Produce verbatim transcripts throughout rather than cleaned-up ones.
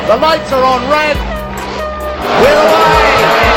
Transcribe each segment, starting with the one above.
The lights are on red. We're away.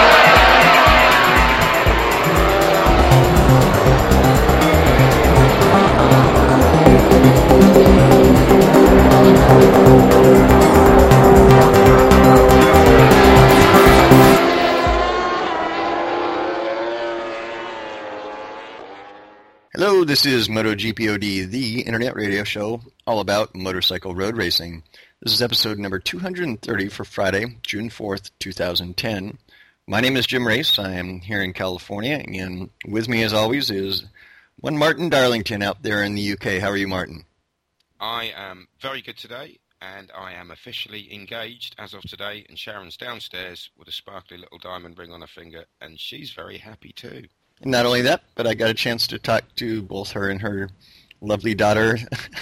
Hello, this is MotoGPOD, the internet radio show all about motorcycle road racing. This is episode number two hundred thirty for Friday, June fourth, two thousand ten. My name is Jim Race. I am here in California, and with me, as always, is one Martin Darlington out there in the U K. How are you, Martin? I am very good today, and I am officially engaged as of today, and Sharon's downstairs with a sparkly little diamond ring on her finger, and she's very happy too. Not only that, but I got a chance to talk to both her and her lovely daughter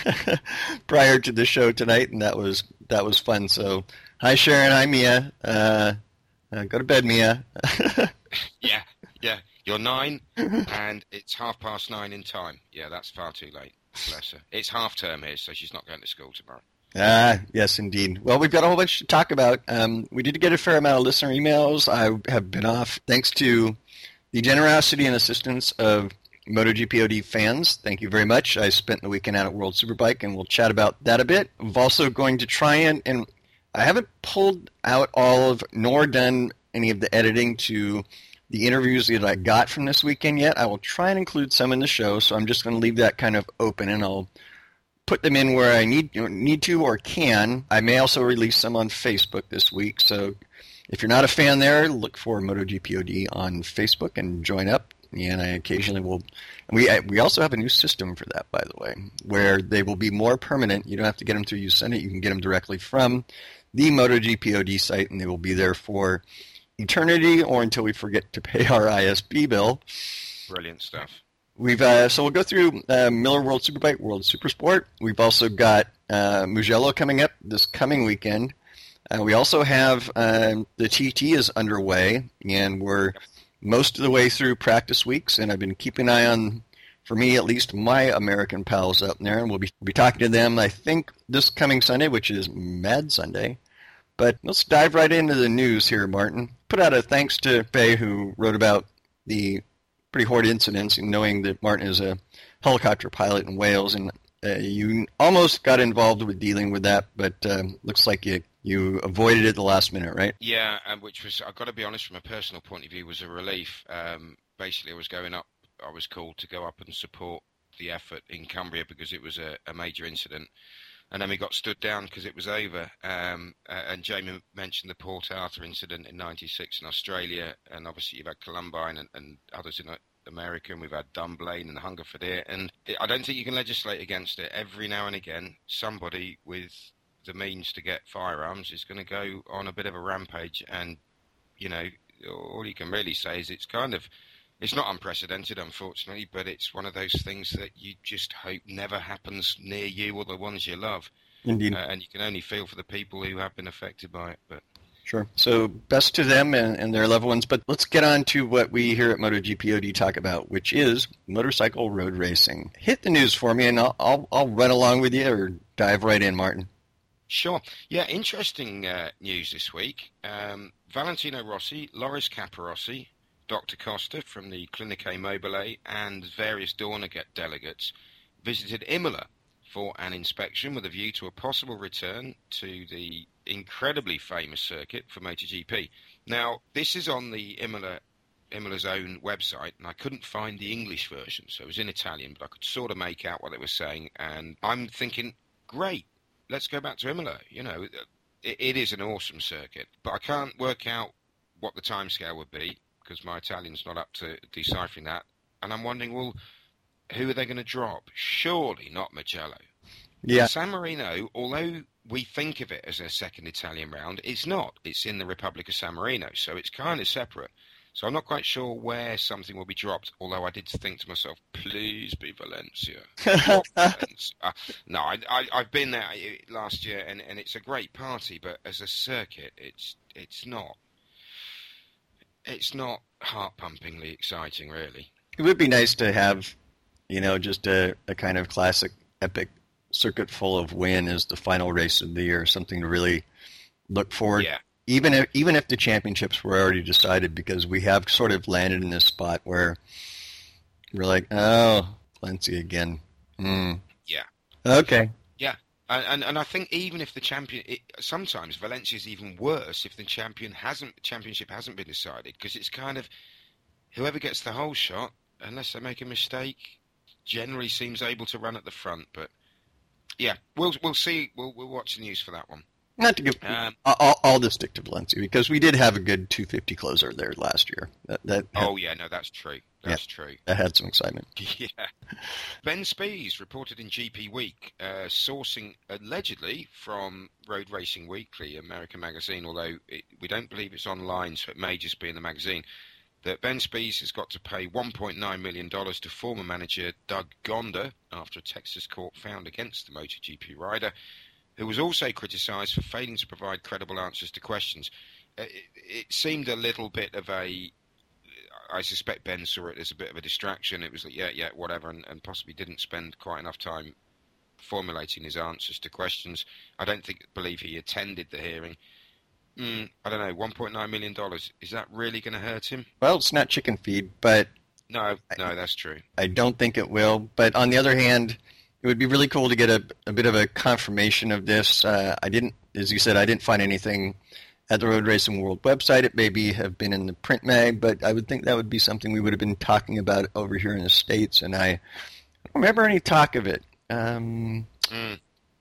prior to the show tonight, and that was that was fun. So, hi Sharon, hi Mia. Uh, uh, go to bed, Mia. yeah, yeah. You're nine, and it's half past nine in time. Yeah, that's far too late. Bless her. It's half term here, so she's not going to school tomorrow. Ah, yes, indeed. Well, we've got a whole bunch to talk about. Um, we did get a fair amount of listener emails. I have been off, thanks to the generosity and assistance of MotoGPOD fans. Thank you very much. I spent the weekend out at World Superbike, and we'll chat about that a bit. I'm also going to try and, and I haven't pulled out all of, nor done any of the editing to the interviews that I got from this weekend yet. I will try and include some in the show, so I'm just going to leave that kind of open, and I'll put them in where I need, you know, need to or can. I may also release some on Facebook this week, so if you're not a fan there, look for MotoGPOD on Facebook and join up. And I occasionally will. We we also have a new system for that, by the way, where they will be more permanent. You don't have to get them through Usenet. You can get them directly from the MotoGPOD site, and they will be there for eternity or until we forget to pay our I S B bill. Brilliant stuff. We've uh, so we'll go through uh, Miller World Superbike, World Supersport. We've also got uh, Mugello coming up this coming weekend. Uh, we also have uh, the T T is underway, and we're most of the way through practice weeks, and I've been keeping an eye on, for me at least, my American pals out there, and we'll be, be talking to them, I think, this coming Sunday, which is Mad Sunday. But let's dive right into the news here, Martin. Put out a thanks to Faye, who wrote about the pretty horrid incidents, and knowing that Martin is a helicopter pilot in Wales, and uh, you almost got involved with dealing with that, but uh, looks like you You avoided it at the last minute, right? Yeah, um, which was, I've got to be honest, from a personal point of view, was a relief. Um, basically, I was going up, I was called to go up and support the effort in Cumbria because it was a, a major incident. And then we got stood down because it was over. Um, uh, and Jamie mentioned the Port Arthur incident in ninety-six in Australia. And obviously you've had Columbine and, and others in America. And we've had Dunblane and Hungerford. And it, I don't think you can legislate against it. Every now and again, somebody with the means to get firearms is going to go on a bit of a rampage, and you know, all you can really say is it's kind of, it's not unprecedented, unfortunately, but it's one of those things that you just hope never happens near you or the ones you love. Indeed. Uh, and you can only feel for the people who have been affected by it. But sure. So best to them and, and their loved ones. But let's get on to what we here at MotoGPOD talk about, which is motorcycle road racing. Hit the news for me, and I'll I'll, I'll run along with you, or dive right in, Martin. Sure. Yeah, interesting uh, news this week. Um, Valentino Rossi, Loris Capirossi, Doctor Costa from the Cliniche Mobile, and various Dorna delegates visited Imola for an inspection with a view to a possible return to the incredibly famous circuit for MotoGP. Now, this is on the Imola Imola's own website, and I couldn't find the English version, so it was in Italian, but I could sort of make out what they were saying, and I'm thinking, great. Let's go back to Imola. You know, it, it is an awesome circuit, but I can't work out what the timescale would be because my Italian's not up to deciphering that. And I'm wondering, well, who are they going to drop? Surely not Mugello. Yeah. San Marino, although we think of it as a second Italian round, it's not. It's in the Republic of San Marino, so it's kind of separate. So I'm not quite sure where something will be dropped, although I did think to myself, please be Valencia. Valencia. Uh, no, I, I, I've been there last year, and, and it's a great party, but as a circuit, it's it's not. It's not heart-pumpingly exciting, really. It would be nice to have, you know, just a, a kind of classic, epic circuit full of win as the final race of the year, something to really look forward. Yeah. Even if even if the championships were already decided, because we have sort of landed in this spot where we're like, oh, Valencia again. Mm. Yeah. Okay. Yeah. And, and and I think even if the champion, it, sometimes Valencia's even worse if the champion hasn't championship hasn't been decided, because it's kind of whoever gets the whole shot, unless they make a mistake, generally seems able to run at the front. But yeah, we'll we'll see. We'll we'll watch the news for that one. Not to give um, all, all the stick to Valencia, because we did have a good two fifty closer there last year. That, that had, oh yeah, no, that's true. That's yeah, true. That had some excitement. Yeah. Ben Spies reported in G P Week, uh, sourcing allegedly from Road Racing Weekly, American magazine, although it, we don't believe it's online, so it may just be in the magazine, that Ben Spies has got to pay one point nine million dollars to former manager Doug Gonda after a Texas court found against the MotoGP rider, who was also criticised for failing to provide credible answers to questions. Uh, it, it seemed a little bit of a... I suspect Ben saw it as a bit of a distraction. It was like, yeah, yeah, whatever, and, and possibly didn't spend quite enough time formulating his answers to questions. I don't think believe he attended the hearing. Mm, I don't know, one point nine million dollars, is that really going to hurt him? Well, it's not chicken feed, but... No, no, that's true. I don't think it will, but on the other hand, it would be really cool to get a, a bit of a confirmation of this. Uh, I didn't, as you said, I didn't find anything at the Road Racing World website. It maybe have been in the print mag, but I would think that would be something we would have been talking about over here in the States, and I don't remember any talk of it. Um, mm.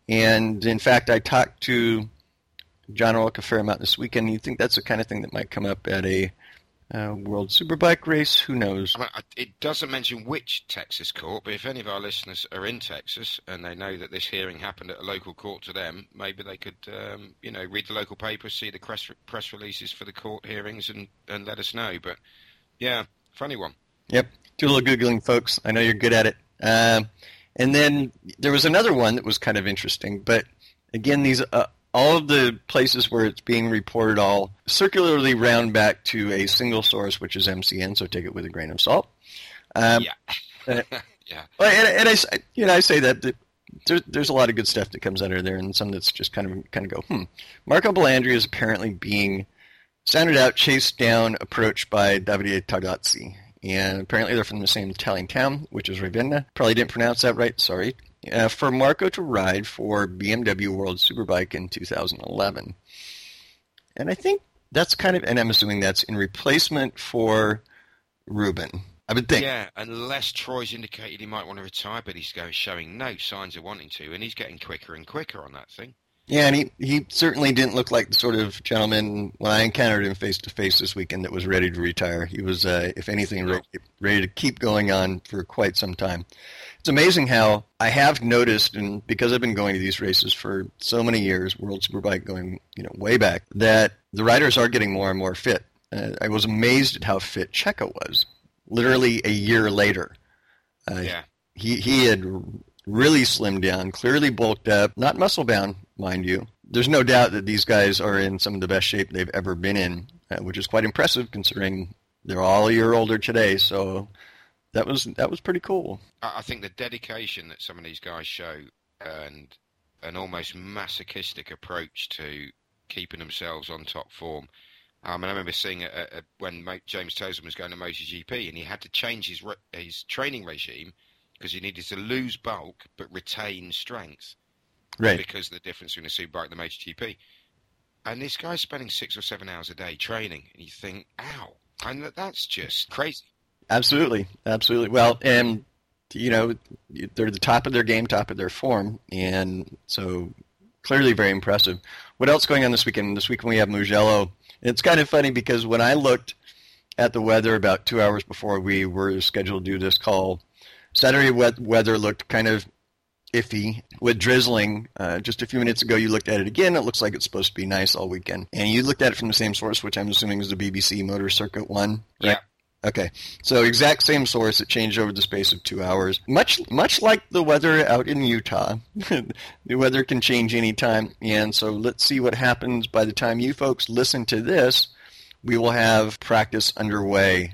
And in fact, I talked to John Orlick a fair amount this weekend. You think that's the kind of thing that might come up at a uh, World Superbike race? Who knows? I mean, it doesn't mention which Texas court, but if any of our listeners are in Texas and they know that this hearing happened at a local court to them, maybe they could, um, you know, read the local papers, see the press, press releases for the court hearings, and, and let us know. But yeah, funny one. Yep. Do a little Googling, folks. I know you're good at it. Um, and then there was another one that was kind of interesting, but again, these uh, all of the places where it's being reported all circularly round back to a single source, which is M C N, so take it with a grain of salt. Um, yeah. uh, yeah. And, and I, you know, I say that, that there, there's a lot of good stuff that comes out of there, and some that's just kind of kind of go, hmm. Marco Belandri is apparently being sounded out, chased down, approached by Davide Tardazzi. And apparently they're from the same Italian town, which is Ravenna. Probably didn't pronounce that right, sorry. Uh, for Marco to ride for B M W World Superbike in two thousand eleven. And I think that's kind of, and I'm assuming that's in replacement for Ruben. I would think. Yeah, unless Troy's indicated he might want to retire, but he's showing no signs of wanting to, and he's getting quicker and quicker on that thing. Yeah, and he, he certainly didn't look like the sort of gentleman, when I encountered him face-to-face this weekend, that was ready to retire. He was, uh, if anything, ready, ready to keep going on for quite some time. It's amazing how I have noticed, and because I've been going to these races for so many years, World Superbike going, you know, way back, that the riders are getting more and more fit. Uh, I was amazed at how fit Checo was, literally a year later. Uh, yeah. He, he had really slimmed down, clearly bulked up, not muscle-bound, mind you. There's no doubt that these guys are in some of the best shape they've ever been in, uh, which is quite impressive considering they're all a year older today. So that was that was pretty cool. I think the dedication that some of these guys show and an almost masochistic approach to keeping themselves on top form. Um, and I remember seeing a, a, when James Toseman was going to MotoGP, and he had to change his re- his training regime because he needed to lose bulk but retain strength. Right. Because of the difference between a Superbike and the MotoGP. And this guy's spending six or seven hours a day training, and you think, ow. And that's just crazy. Absolutely. Absolutely. Well, and, you know, they're the top of their game, top of their form, and so clearly very impressive. What else going on this weekend? This weekend we have Mugello. It's kind of funny because when I looked at the weather about two hours before we were scheduled to do this call, Saturday weather looked kind of iffy with drizzling. Uh, just a few minutes ago, you looked at it again. It looks like it's supposed to be nice all weekend. And you looked at it from the same source, which I'm assuming is the B B C Motor Circuit one, right? Yeah. Okay. So exact same source. It changed over the space of two hours. Much much like the weather out in Utah. The weather can change anytime. And so let's see what happens by the time you folks listen to this. We will have practice underway.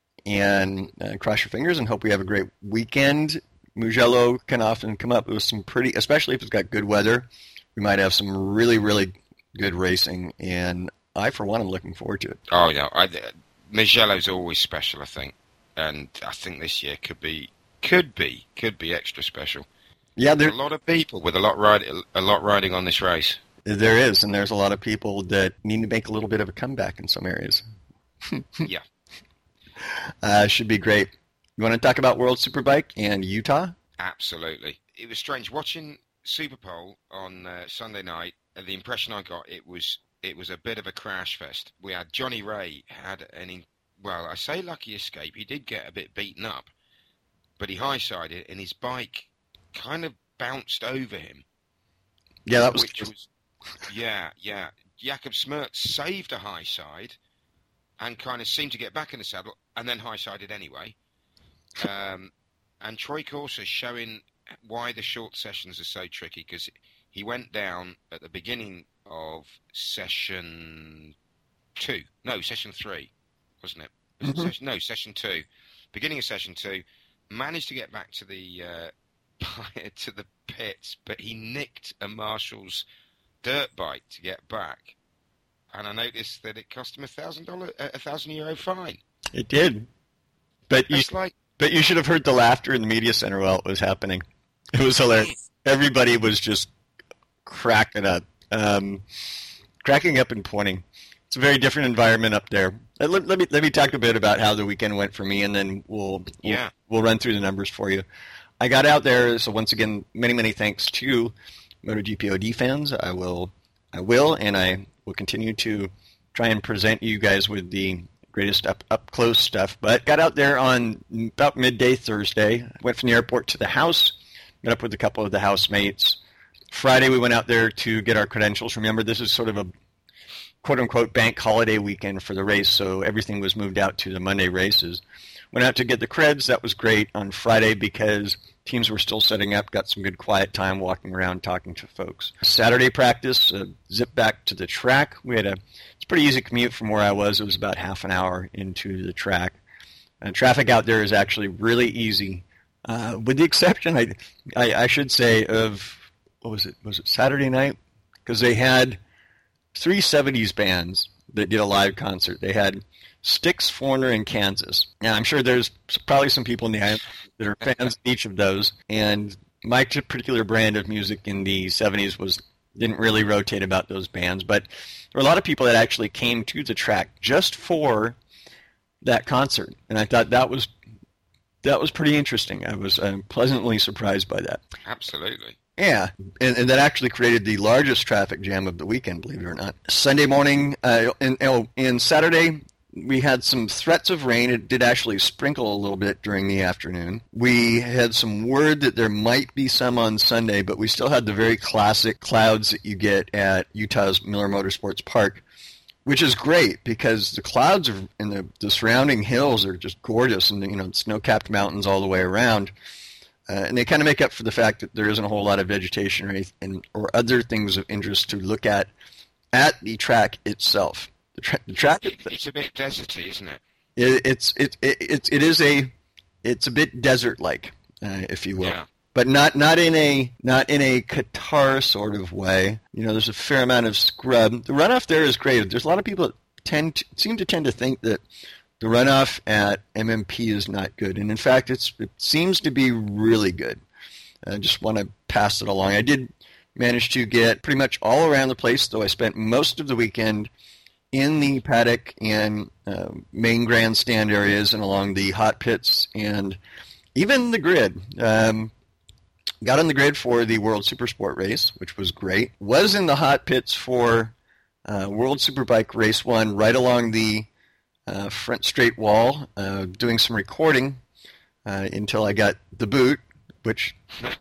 And uh, cross your fingers and hope we have a great weekend. Mugello can often come up with some pretty, especially if it's got good weather, we might have some really, really good racing, and I, for one, am looking forward to it. Oh, yeah. I, Mugello's always special, I think. And I think this year could be, could be, could be extra special. Yeah, there's a lot of people with a lot ride, a lot riding on this race. There is, and there's a lot of people that need to make a little bit of a comeback in some areas. Yeah. Uh, should be great. You want to talk about World Superbike and Utah? Absolutely. It was strange watching Superpole on uh, Sunday night. And the impression I got, it was it was a bit of a crash fest. We had Johnny Ray had an in, well, I say lucky escape. He did get a bit beaten up, but he high-sided and his bike kind of bounced over him. Yeah, that was. Which was yeah, yeah. Jakob Smertz saved a high side and kind of seemed to get back in the saddle, and then high-sided anyway. Um, and Troy Corser showing why the short sessions are so tricky, because he went down at the beginning of session two. No, session three, wasn't it? Was Mm-hmm. it session, no, session two. Beginning of session two, managed to get back to the uh, to the pits, but he nicked a Marshall's dirt bike to get back. And I noticed that it cost him a thousand dollar, a thousand euro fine. It did, but you, like, but you should have heard the laughter in the media center while it was happening. It was hilarious. Everybody was just cracking up, um, cracking up and pointing. It's a very different environment up there. Let, let, let me let me talk a bit about how the weekend went for me, and then we'll yeah we'll, we'll run through the numbers for you. I got out there, so once again, many many thanks to MotoGP O D fans. I will, I will, and I will continue to try and present you guys with the greatest up up close stuff. But got out there on about midday Thursday. Went from the airport to the house. Met up with a couple of the housemates. Friday we went out there to get our credentials. Remember, this is sort of a quote-unquote bank holiday weekend for the race, so everything was moved out to the Monday races. Went out to get the creds. That was great on Friday because teams were still setting up, got some good quiet time walking around talking to folks. Saturday practice, uh, zip back to the track. We had a it's a pretty easy commute from where I was. It was about half an hour into the track. Uh, traffic out there is actually really easy, uh, with the exception, I, I, I should say, of, what was it, was it Saturday night? Because they had three seventies bands that did a live concert. They had Styx, Foreigner, and Kansas. Now, I'm sure there's probably some people in the island that are fans of each of those, and my particular brand of music in the seventies was didn't really rotate about those bands, but there were a lot of people that actually came to the track just for that concert, and I thought that was that was pretty interesting. I was uh, pleasantly surprised by that. Absolutely. Yeah, and, and that actually created the largest traffic jam of the weekend, believe it or not. Sunday morning, uh, and, oh, and Saturday, we had some threats of rain. It did actually sprinkle a little bit during the afternoon. We had some word that there might be some on Sunday, but we still had the very classic clouds that you get at Utah's Miller Motorsports Park, which is great because the clouds are, and the, the surrounding hills are just gorgeous, and you know, snow-capped mountains all the way around. Uh, and they kind of make up for the fact that there isn't a whole lot of vegetation or, anything, or other things of interest to look at at the track itself. The, tra- the track it's, it's a bit deserty, isn't it? it it's it, it it's it is a it's a bit desert-like, uh, if you will, yeah. but not not in a not in a Qatar sort of way. You know, there's a fair amount of scrub. The runoff there is great. There's a lot of people that tend to, seem to tend to think that the runoff at M M P is not good, and in fact, it's it seems to be really good. I just want to pass it along. I did manage to get pretty much all around the place, though I spent most of the weekend in the paddock and uh, main grandstand areas and along the hot pits and even the grid. Um, got on the grid for the World Supersport race, which was great. Was in the hot pits for uh, World Superbike Race one right along the Uh, front straight wall, uh, doing some recording uh, until I got the boot, which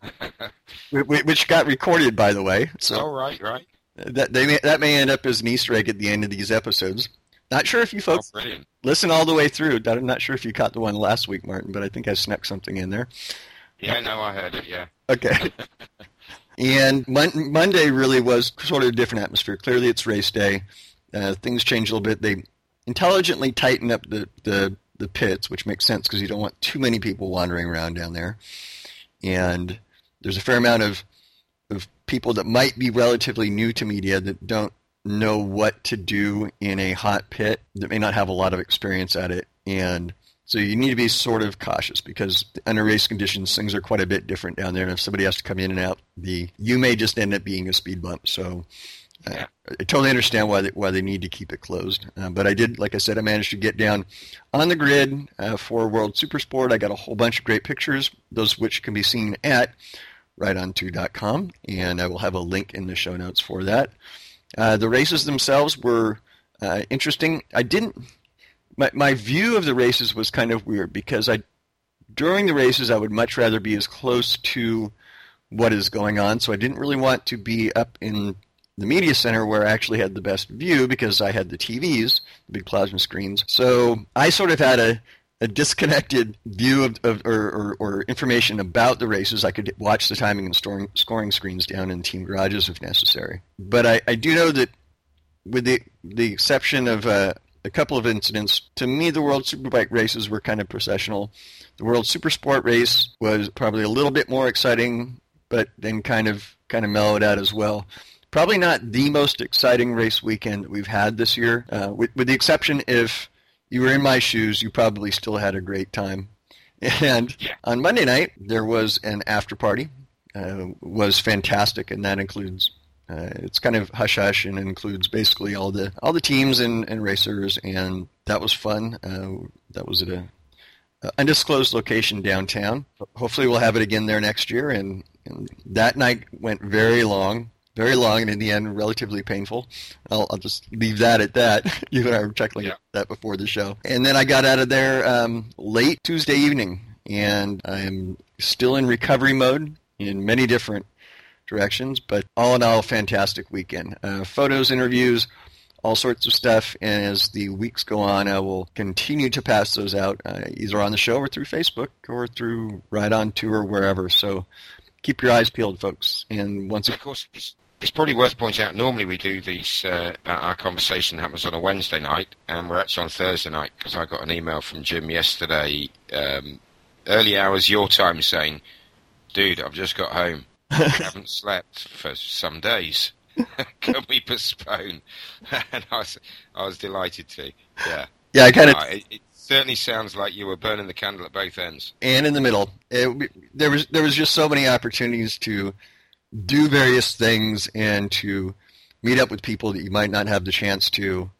which got recorded, by the way. So oh, right, right. That they may, that may end up as an Easter egg at the end of these episodes. Not sure if you folks oh, listen all the way through. I'm not sure if you caught the one last week, Martin, but I think I snuck something in there. Yeah, no, I heard it. Yeah. Okay. And mon- Monday really was sort of a different atmosphere. Clearly, it's race day. Uh, things changed a little bit. They intelligently tighten up the, the, the pits, which makes sense because you don't want too many people wandering around down there. And there's a fair amount of of people that might be relatively new to media that don't know what to do in a hot pit, that may not have a lot of experience at it. And so you need to be sort of cautious because under race conditions, things are quite a bit different down there. And if somebody has to come in and out, the you may just end up being a speed bump. So uh, yeah. I totally understand why they, why they need to keep it closed. Uh, but I did, like I said, I managed to get down on the grid uh, for World Supersport. I got a whole bunch of great pictures, those of which can be seen at ride on two dot com. And I will have a link in the show notes for that. Uh, the races themselves were uh, interesting. I didn't... My my view of the races was kind of weird because I, during the races, I would much rather be as close to what is going on. So I didn't really want to be up in the media center where I actually had the best view because I had the T Vs, the big plasma screens. So I sort of had a, a disconnected view of, of or, or, or information about the races. I could watch the timing and scoring, scoring screens down in team garages if necessary. But I, I do know that with the the exception of uh, a couple of incidents, to me the World Superbike races were kind of processional. The World Supersport race was probably a little bit more exciting, but then kind of kind of mellowed out as well. Probably not the most exciting race weekend that we've had this year, uh, with, with the exception if you were in my shoes, you probably still had a great time. And yeah. On Monday night, there was an after party. Uh, was fantastic, and that includes Uh, it's kind of hush-hush and includes basically all the all the teams and, and racers, and that was fun. Uh, that was at a, a undisclosed location downtown. Hopefully we'll have it again there next year, and, and that night went very long, very long, and in the end, relatively painful. I'll, I'll just leave that at that. You and I were chuckling yeah. at that before the show. And then I got out of there um, late Tuesday evening, and I'm still in recovery mode in many different directions, but all in all, a fantastic weekend. Uh, photos, interviews, all sorts of stuff, and as the weeks go on, I will continue to pass those out, uh, either on the show or through Facebook or through Ride On Tour or wherever, so keep your eyes peeled, folks. And once Of course, it's, it's probably worth pointing out, normally we do these, uh, our conversation happens on a Wednesday night, and we're actually on Thursday night, because I got an email from Jim yesterday, um, early hours your time, saying, dude, I've just got home. I haven't slept for some days. Can we postpone? And I was, I was delighted to. Yeah. Yeah, I kind of. Uh, it, it certainly sounds like you were burning the candle at both ends. And in the middle, it, there was there was just so many opportunities to do various things and to meet up with people that you might not have the chance to.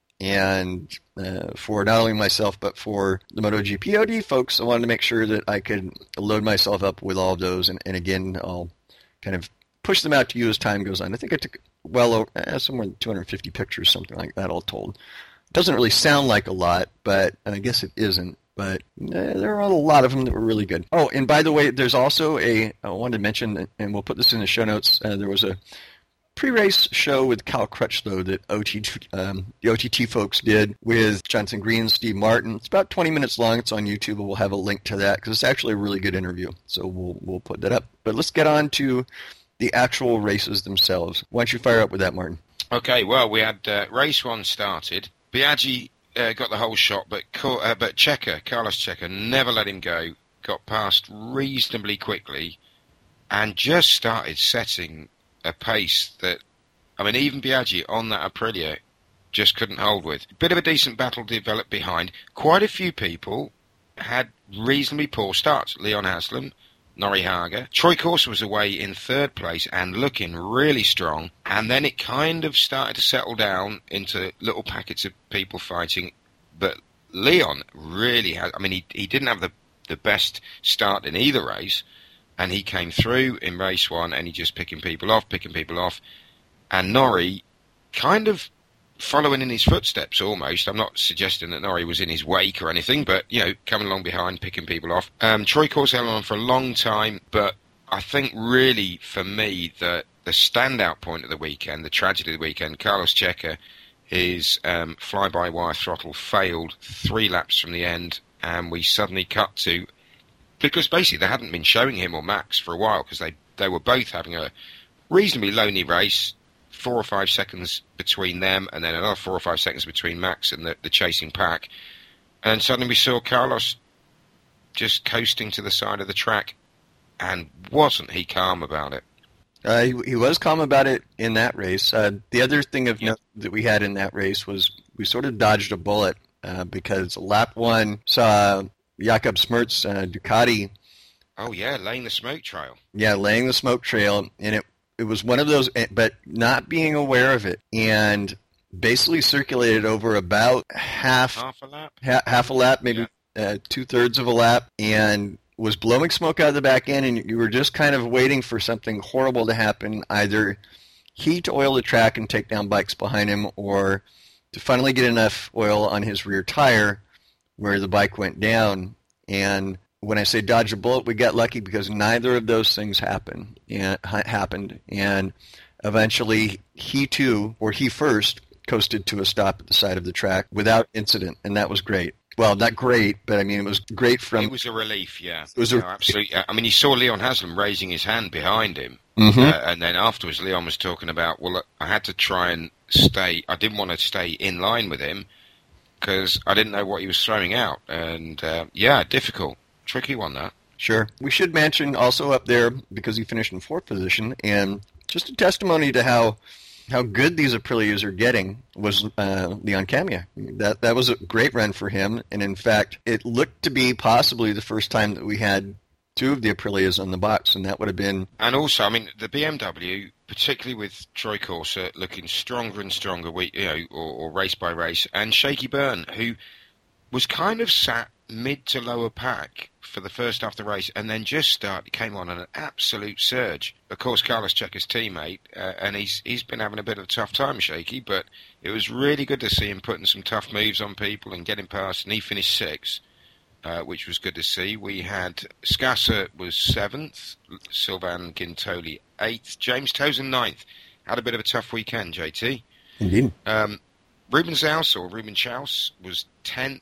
And uh, for not only myself, but for the MotoGP O D folks, I wanted to make sure that I could load myself up with all of those. And, and again, I'll kind of push them out to you as time goes on. I think I took well over eh, somewhere two hundred fifty pictures, something like that, all told. Doesn't really sound like a lot, but and I guess it isn't. But eh, there are a lot of them that were really good. Oh, and by the way, there's also a I wanted to mention, and we'll put this in the show notes. Uh, there was a pre-race show with Cal Crutchlow that O T T, um, the O T T folks did with Jonathan Green and Steve Martin. It's about twenty minutes long. It's on YouTube, and we'll have a link to that because it's actually a really good interview. So we'll we'll put that up. But let's get on to the actual races themselves. Why don't you fire up with that, Martin? Okay, well, we had uh, race one started. Biaggi uh, got the whole shot, but uh, but Checa, Carlos Checa, never let him go. Got past reasonably quickly, and just started setting a pace that, I mean, even Biaggi on that Aprilia just couldn't hold with. Bit of a decent battle developed behind. Quite a few people had reasonably poor starts. Leon Haslam, Nori Haga. Troy Corser was away in third place and looking really strong. And then it kind of started to settle down into little packets of people fighting. But Leon really had, I mean, he, he didn't have the, the best start in either race. And he came through in race one and he just picking people off, picking people off. And Nori kind of following in his footsteps almost. I'm not suggesting that Nori was in his wake or anything, but, you know, coming along behind, picking people off. Um, Troy Corser held on for a long time, but I think really for me the, the standout point of the weekend, the tragedy of the weekend, Carlos Checa, his um, fly-by-wire throttle failed three laps from the end, and we suddenly cut to... Because basically they hadn't been showing him or Max for a while because they, they were both having a reasonably lonely race, four or five seconds between them and then another four or five seconds between Max and the, the chasing pack. And suddenly we saw Carlos just coasting to the side of the track, and wasn't he calm about it? Uh, he, he was calm about it in that race. Uh, the other thing of Yeah. note that we had in that race was we sort of dodged a bullet uh, because lap one saw Jakob Smert's uh, Ducati, Oh yeah, laying the smoke trail. yeah, laying the smoke trail, and it it was one of those, but not being aware of it, and basically circulated over about half Half a lap. ha- half a lap, maybe uh, two thirds of a lap, and was blowing smoke out of the back end, and you were just kind of waiting for something horrible to happen, either he to oil the track and take down bikes behind him, or to finally get enough oil on his rear tire where the bike went down. And when I say dodge a bullet, we got lucky because neither of those things happened. And, happened, and eventually he too, or he first, coasted to a stop at the side of the track without incident, and that was great. Well, not great, but I mean, it was great from... It was a relief, yeah. It was a- No, absolutely. I mean, you saw Leon Haslam raising his hand behind him, Mhm. uh, and then afterwards, Leon was talking about, well, look, I had to try and stay. I didn't want to stay in line with him because I didn't know what he was throwing out, and uh, yeah, difficult, tricky one that. Sure. We should mention also up there, because he finished in fourth position, and just a testimony to how how good these Aprilias are getting was uh, Leon Camia. That that was a great run for him, and in fact, it looked to be possibly the first time that we had two of the Aprilias on the box, and that would have been... And also, I mean, the B M W, particularly with Troy Corser, looking stronger and stronger, week, you know, or, or race by race, and Shaky Byrne, who was kind of sat mid to lower pack for the first half of the race, and then just started came on an absolute surge. Of course, Carlos Checa's teammate, uh, and he's he's been having a bit of a tough time, Shaky, but it was really good to see him putting some tough moves on people and getting past, and he finished sixth. Uh, which was good to see. We had Scasser was seventh, Sylvain Gintoli eighth, James Tozen ninth. Had a bit of a tough weekend, J T. Indeed. Um, Ruben Zaus, or Ruben Chaus, was tenth,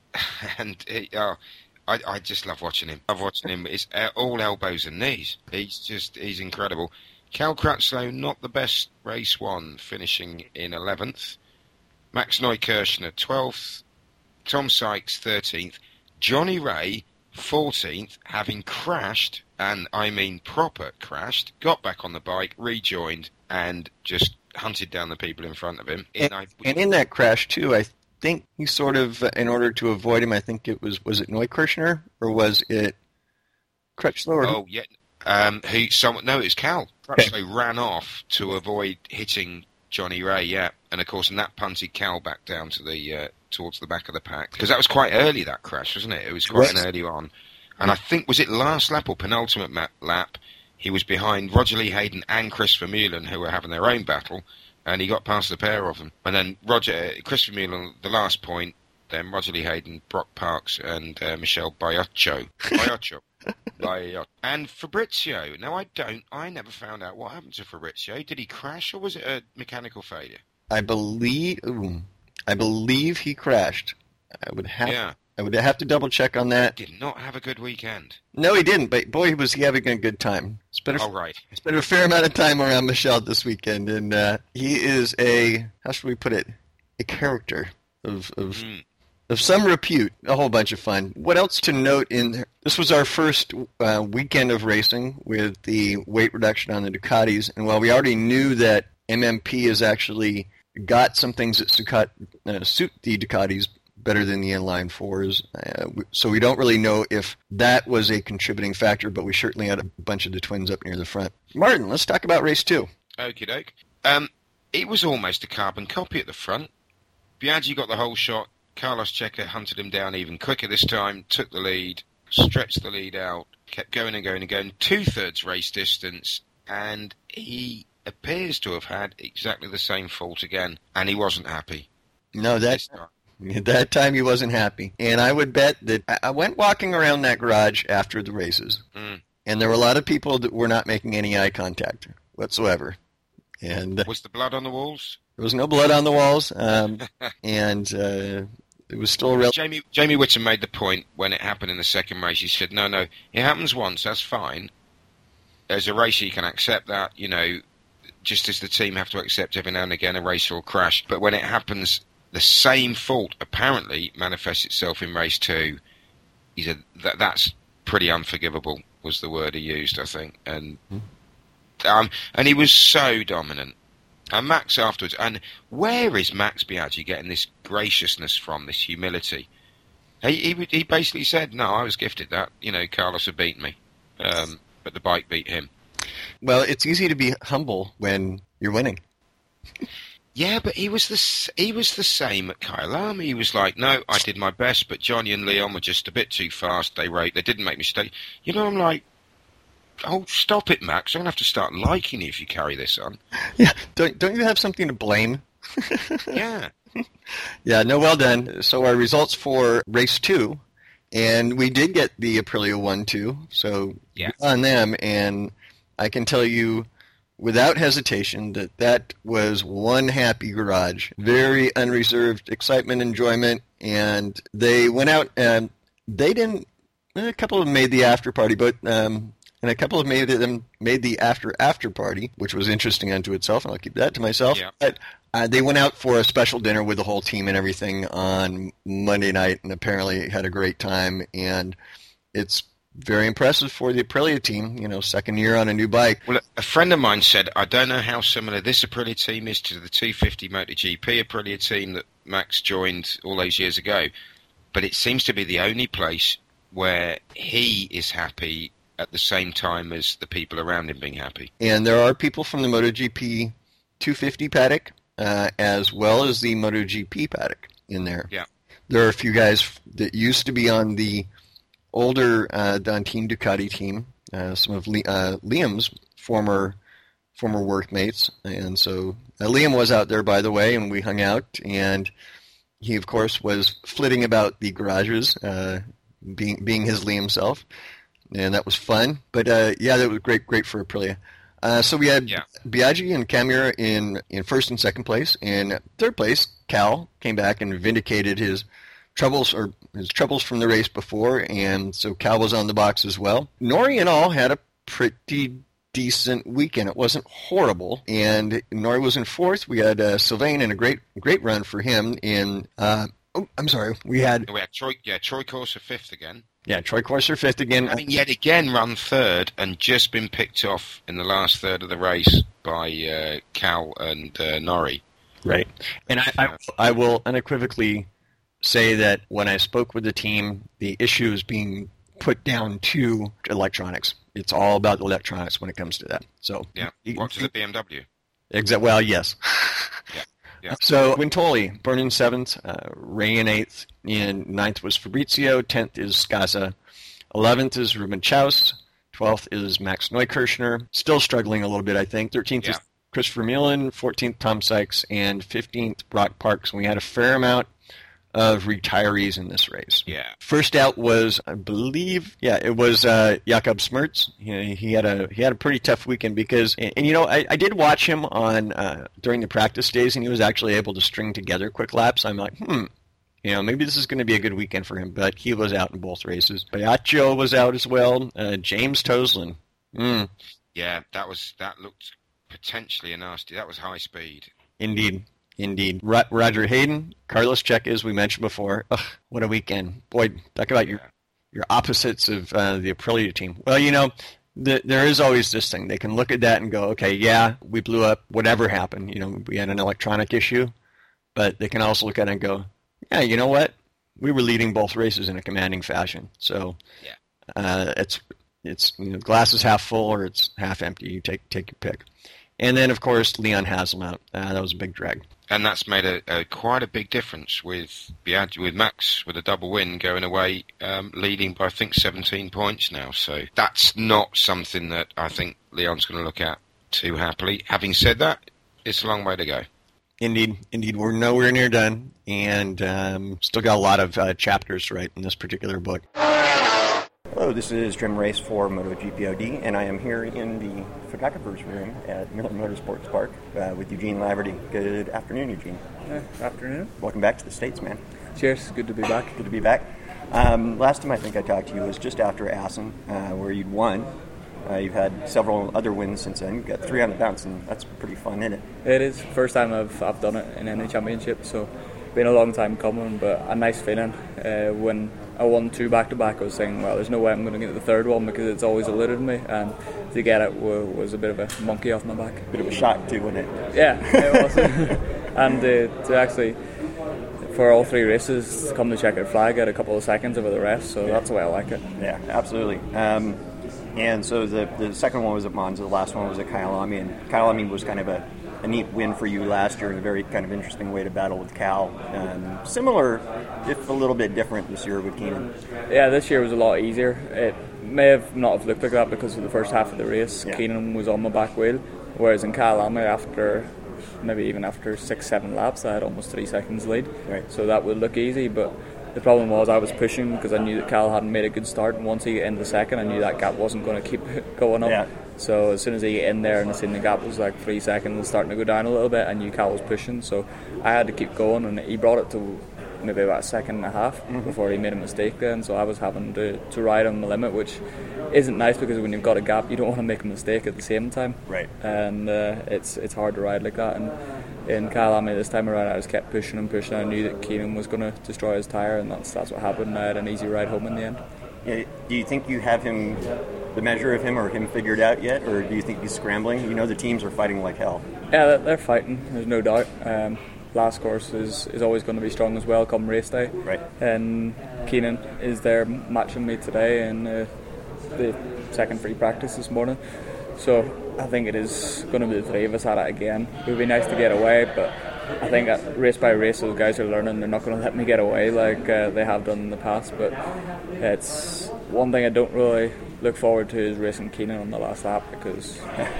and it, oh, I, I just love watching him. Love watching him. It's uh, all elbows and knees. He's just, he's incredible. Cal Kratzlow, not the best race one, finishing in eleventh. Max Neukirchner, twelfth. Tom Sykes, thirteenth. Johnny Ray, fourteenth, having crashed, and I mean proper crashed, got back on the bike, rejoined, and just hunted down the people in front of him. And, I- and in that crash, too, I think he sort of, uh, in order to avoid him, I think it was, was it Neukirchner, or was it Crutchlow? Or Oh, yeah. Um, who? Someone? No, it was Cal. Crutchlow ran off to avoid hitting Johnny Ray. Yeah, and of course, and that punted Cal back down to the uh, towards the back of the pack because that was quite early. That crash, wasn't it? It was quite Yes. an early on, and I think was it last lap or penultimate ma- lap? He was behind Roger Lee Hayden and Christopher Mullen, who were having their own battle, and he got past the pair of them. And then Roger, Christopher Mullen, the last point. Then Roger Lee Hayden, Brock Parks, and uh, Michelle Baiocco. Baiocco. Baiocco. And Fabrizio. Now, I don't, I never found out what happened to Fabrizio. Did he crash, or was it a mechanical failure? I believe, ooh, I believe he crashed. I would have, Yeah. I would have to double check on that. Did not have a good weekend. No, he didn't. But boy, was he having a good time. Spent a, Oh, right. spent a fair amount of time around Michelle this weekend, and uh, he is a, how should we put it, a character of of. Mm. Of some repute, a whole bunch of fun. What else to note in there? This was our first uh, weekend of racing with the weight reduction on the Ducatis, and while we already knew that M M P has actually got some things that suit, uh, suit the Ducatis better than the inline fours, uh, so we don't really know if that was a contributing factor, but we certainly had a bunch of the twins up near the front. Martin, let's talk about race two. Okie doke. Um, it was almost a carbon copy at the front. Biaggi got the whole shot. Carlos Checa hunted him down even quicker this time, took the lead, stretched the lead out, kept going and going and going, two-thirds race distance, and he appears to have had exactly the same fault again, and he wasn't happy. No, that this time. that time he wasn't happy. And I would bet that I- I went walking around that garage after the races, Mm. and there were a lot of people that were not making any eye contact whatsoever. And uh, Was the blood on the walls? there was no blood on the walls, um, and uh, it was still real. Jamie Jamie Whitton made the point when it happened in the second race. He said, no, no, it happens once, that's fine. As a racer, you can accept that, you know, just as the team have to accept every now and again a race will crash. But when it happens, the same fault apparently manifests itself in race two. He said that that's pretty unforgivable, was the word he used, I think. And Um, and he was so dominant. And Max afterwards, and where is Max Biaggi getting this graciousness from, this humility? He, he he basically said, no, I was gifted that. You know, Carlos had beaten me, um, but the bike beat him. Well, it's easy to be humble when you're winning. Yeah, but he was the he was the same at Kyalami. He was like, no, I did my best, but Johnny and Leon were just a bit too fast. They wrote, they didn't make mistakes. You know, I'm like, oh, stop it, Max. I'm going to have to start liking you if you carry this on. Yeah, don't don't you have something to blame? Yeah. Yeah, no, well done. So our results for race two, and we did get the Aprilia one two, so yeah. on them, and I can tell you without hesitation that that was one happy garage. Very unreserved excitement, enjoyment, and they went out and they didn't, a couple of them made the after party, but um, and a couple of made them made the after after party, which was interesting unto itself, and I'll keep that to myself. Yeah. But uh, they went out for a special dinner with the whole team and everything on Monday night, and apparently had a great time. And it's very impressive for the Aprilia team. You know, second year on a new bike. Well, a friend of mine said, I don't know how similar this Aprilia team is to the two fifty MotoGP Aprilia team that Max joined all those years ago, but it seems to be the only place where he is happy at the same time as the people around him being happy. And there are people from the MotoGP two fifty paddock, uh, as well as the MotoGP paddock in there. Yeah. There are a few guys that used to be on the older uh, on Team Ducati team, uh, some of Le- uh, Liam's former former workmates. And so uh, Liam was out there, by the way, and we hung out. And he, of course, was flitting about the garages, uh, being being his Liam self. And that was fun. But, uh, yeah, that was great great for Aprilia. Uh, so we had yeah. Biaggi and Camara in, in first and second place. In third place, Cal came back and vindicated his troubles or his troubles from the race before, and so Cal was on the box as well. Nori and all had a pretty decent weekend. It wasn't horrible, and Nori was in fourth. We had uh, Sylvain in a great great run for him. In uh, oh, I'm sorry, we had we had Troy, yeah, Troy Corser fifth again. Yeah, Troy Corser fifth again. I mean, yet again run third and just been picked off in the last third of the race by uh, Cal and uh, Nori. Right, and I, I I will unequivocally say that when I spoke with the team, the issue is being put down to electronics. It's all about electronics when it comes to that. So yeah, what to the B M W? Exactly. Well, yes. Yeah. Yeah. So Wintoli, Burnham seventh, uh, Ray in eighth, in ninth was Fabrizio, tenth is Skaza, eleventh is Ruben Chaus, twelfth is Max Neukirchner, still struggling a little bit, I think. thirteenth yeah. is Christopher Mullen, fourteenth Tom Sykes, and fifteenth Brock Parks. And we had a fair amount of retirees in this race. Yeah. First out was, I believe, yeah, it was uh, Jakob Smertz. He, he had a he had a pretty tough weekend because, and, and you know, I, I did watch him on uh, during the practice days, and he was actually able to string together quick laps. I'm like, hmm, you know, maybe this is going to be a good weekend for him. But he was out in both races. Biaggi was out as well. Uh, James Toslin. Mm. Yeah, that was that looked potentially a nasty. That was high speed. Indeed. Indeed. Ro- Roger Hayden, Carlos Checa, as we mentioned before. Ugh, what a weekend. Boy, talk about your your opposites of uh, the Aprilia team. Well, you know, the, there is always this thing. They can look at that and go, okay, yeah, we blew up. Whatever happened. You know, we had an electronic issue. But they can also look at it and go, yeah, you know what? We were leading both races in a commanding fashion. So yeah. uh, it's, it's you know, glass is half full or it's half empty. You take, take your pick. And then, of course, Leon Hasselmount. Uh, that was a big drag. And that's made a, a quite a big difference with Biaggi, with Max with a double win going away, um, leading by I think seventeen points now. So that's not something that I think Leon's going to look at too happily. Having said that, it's a long way to go. Indeed, indeed, we're nowhere near done, and um, still got a lot of uh, chapters to write in this particular book. Hello, this is Jim Race for MotoGP O D, and I am here in the photographer's room at Miller Motorsports Park uh, with Eugene Laverty. Good afternoon, Eugene. Uh, afternoon. Welcome back to the States, man. Cheers. Good to be back. Good to be back. Um, last time I think I talked to you was just after Assen, uh, where you'd won. Uh, you've had several other wins since then. You've got three on the bounce, and that's pretty fun, isn't it? It is. First time I've I've done it in any championship, so been a long time coming, but a nice feeling uh, when I won two back to back, I was saying, well, there's no way I'm going to get the third one because it's always eluded me, and to get it w- was a bit of a monkey off my back. Bit of a shock too, wasn't it? Yeah, it was. And uh, to actually, for all three races, to come to checkered flag at a couple of seconds over the rest, so yeah. That's the way I like it. Yeah, absolutely. Um, and so the the second one was at Monza, the last one was at Kyalami, and Kyalami was kind of a, a neat win for you last year in a very kind of interesting way to battle with Cal. Um, similar, if a little bit different this year with Keenan. Yeah, this year was a lot easier. It may have not have looked like that because of the first half of the race. Yeah. Keenan was on my back wheel, whereas in Kyalami, after maybe even after six, seven laps, I had almost three seconds lead. Right. So that would look easy, but the problem was I was pushing because I knew that Cal hadn't made a good start, and once he got into the second, I knew that gap wasn't going to keep going up. Yeah. So as soon as he got in there and I seen the gap was like three seconds starting to go down a little bit, I knew Cal was pushing, so I had to keep going, and he brought it to maybe about a second and a half mm-hmm. before he made a mistake then, so I was having to, to ride on the limit, which isn't nice because when you've got a gap you don't want to make a mistake at the same time. Right. And uh, it's it's hard to ride like that, and in Kyalami this time around I just kept pushing and pushing. I knew that Keenan was going to destroy his tyre, and that's that's what happened. I had an easy ride home in the end. Yeah, do you think you have him, the measure of him, or him figured out yet, or do you think he's scrambling? You know the teams are fighting like hell. Yeah, they're, they're fighting, there's no doubt. Um, last course is, is always going to be strong as well come race day. Right. And Keenan is there matching me today in uh, the second free practice this morning. So I think it is going to be the three of us at it again. It would be nice to get away, but I think at race by race those guys are learning. They're not going to let me get away like uh, they have done in the past. But it's one thing I don't really look forward to is racing Keenan on the last lap because,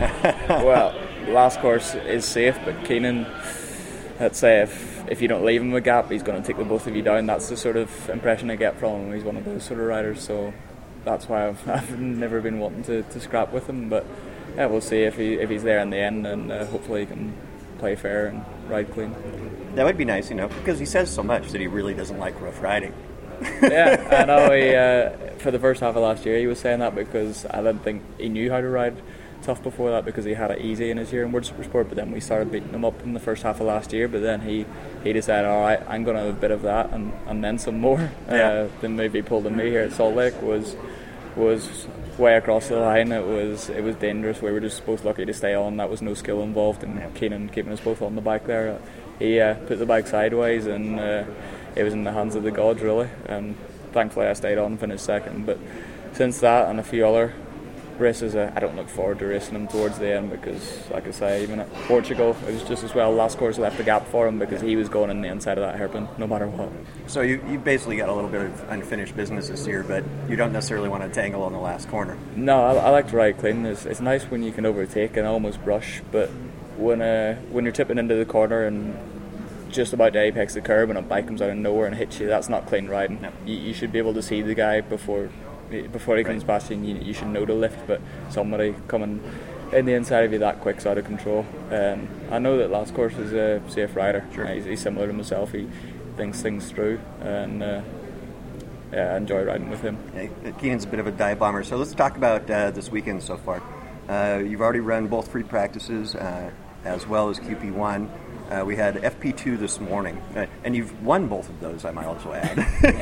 well, last course is safe, but Keenan, let's say if if you don't leave him a gap, he's going to take the both of you down. That's the sort of impression I get from him. He's one of those sort of riders, so that's why I've, I've never been wanting to, to scrap with him. But yeah, we'll see if he if he's there in the end, and uh, hopefully he can play fair and ride clean. That would be nice, you know, because he says so much that he really doesn't like rough riding. Yeah, I know. He, uh, for the first half of last year, he was saying that because I didn't think he knew how to ride tough before that because he had it easy in his year in World Supersport. But then we started beating him up in the first half of last year. But then he, he decided, all right, I'm going to have a bit of that and, and then some more. Yeah. Uh, the move he pulled on me here at Salt Lake was was way across the line. It was it was dangerous. We were just both lucky to stay on. That was no skill involved, and Keenan keeping us both on the bike there. He uh, put the bike sideways, and uh, it was in the hands of the gods really. And thankfully I stayed on and finished second. But since that and a few other races, uh, I don't look forward to racing him towards the end because, like I say, even at Portugal, it was just as well. Last course left a gap for him because he was going in the inside of that hairpin, no matter what. So you you basically got a little bit of unfinished business this year, but you don't necessarily want to tangle on the last corner. No, I, I like to ride clean. It's, it's nice when you can overtake and almost brush, but when uh, when you're tipping into the corner and just about to apex the curb and a bike comes out of nowhere and hits you, that's not clean riding. No. You, you should be able to see the guy before before he comes right. past you, and you, you should know to lift, but somebody coming in the inside of you that quick's out of control. Um, I know that last course is a safe rider. Sure. He's, he's similar to myself. He thinks things through, and uh, yeah, I enjoy riding with him. Yeah, Keenan's a bit of a dive bomber, so let's talk about uh, this weekend so far. Uh, you've already run both free practices uh, as well as Q P one. Uh, we had F P two this morning, uh, and you've won both of those, I might also add.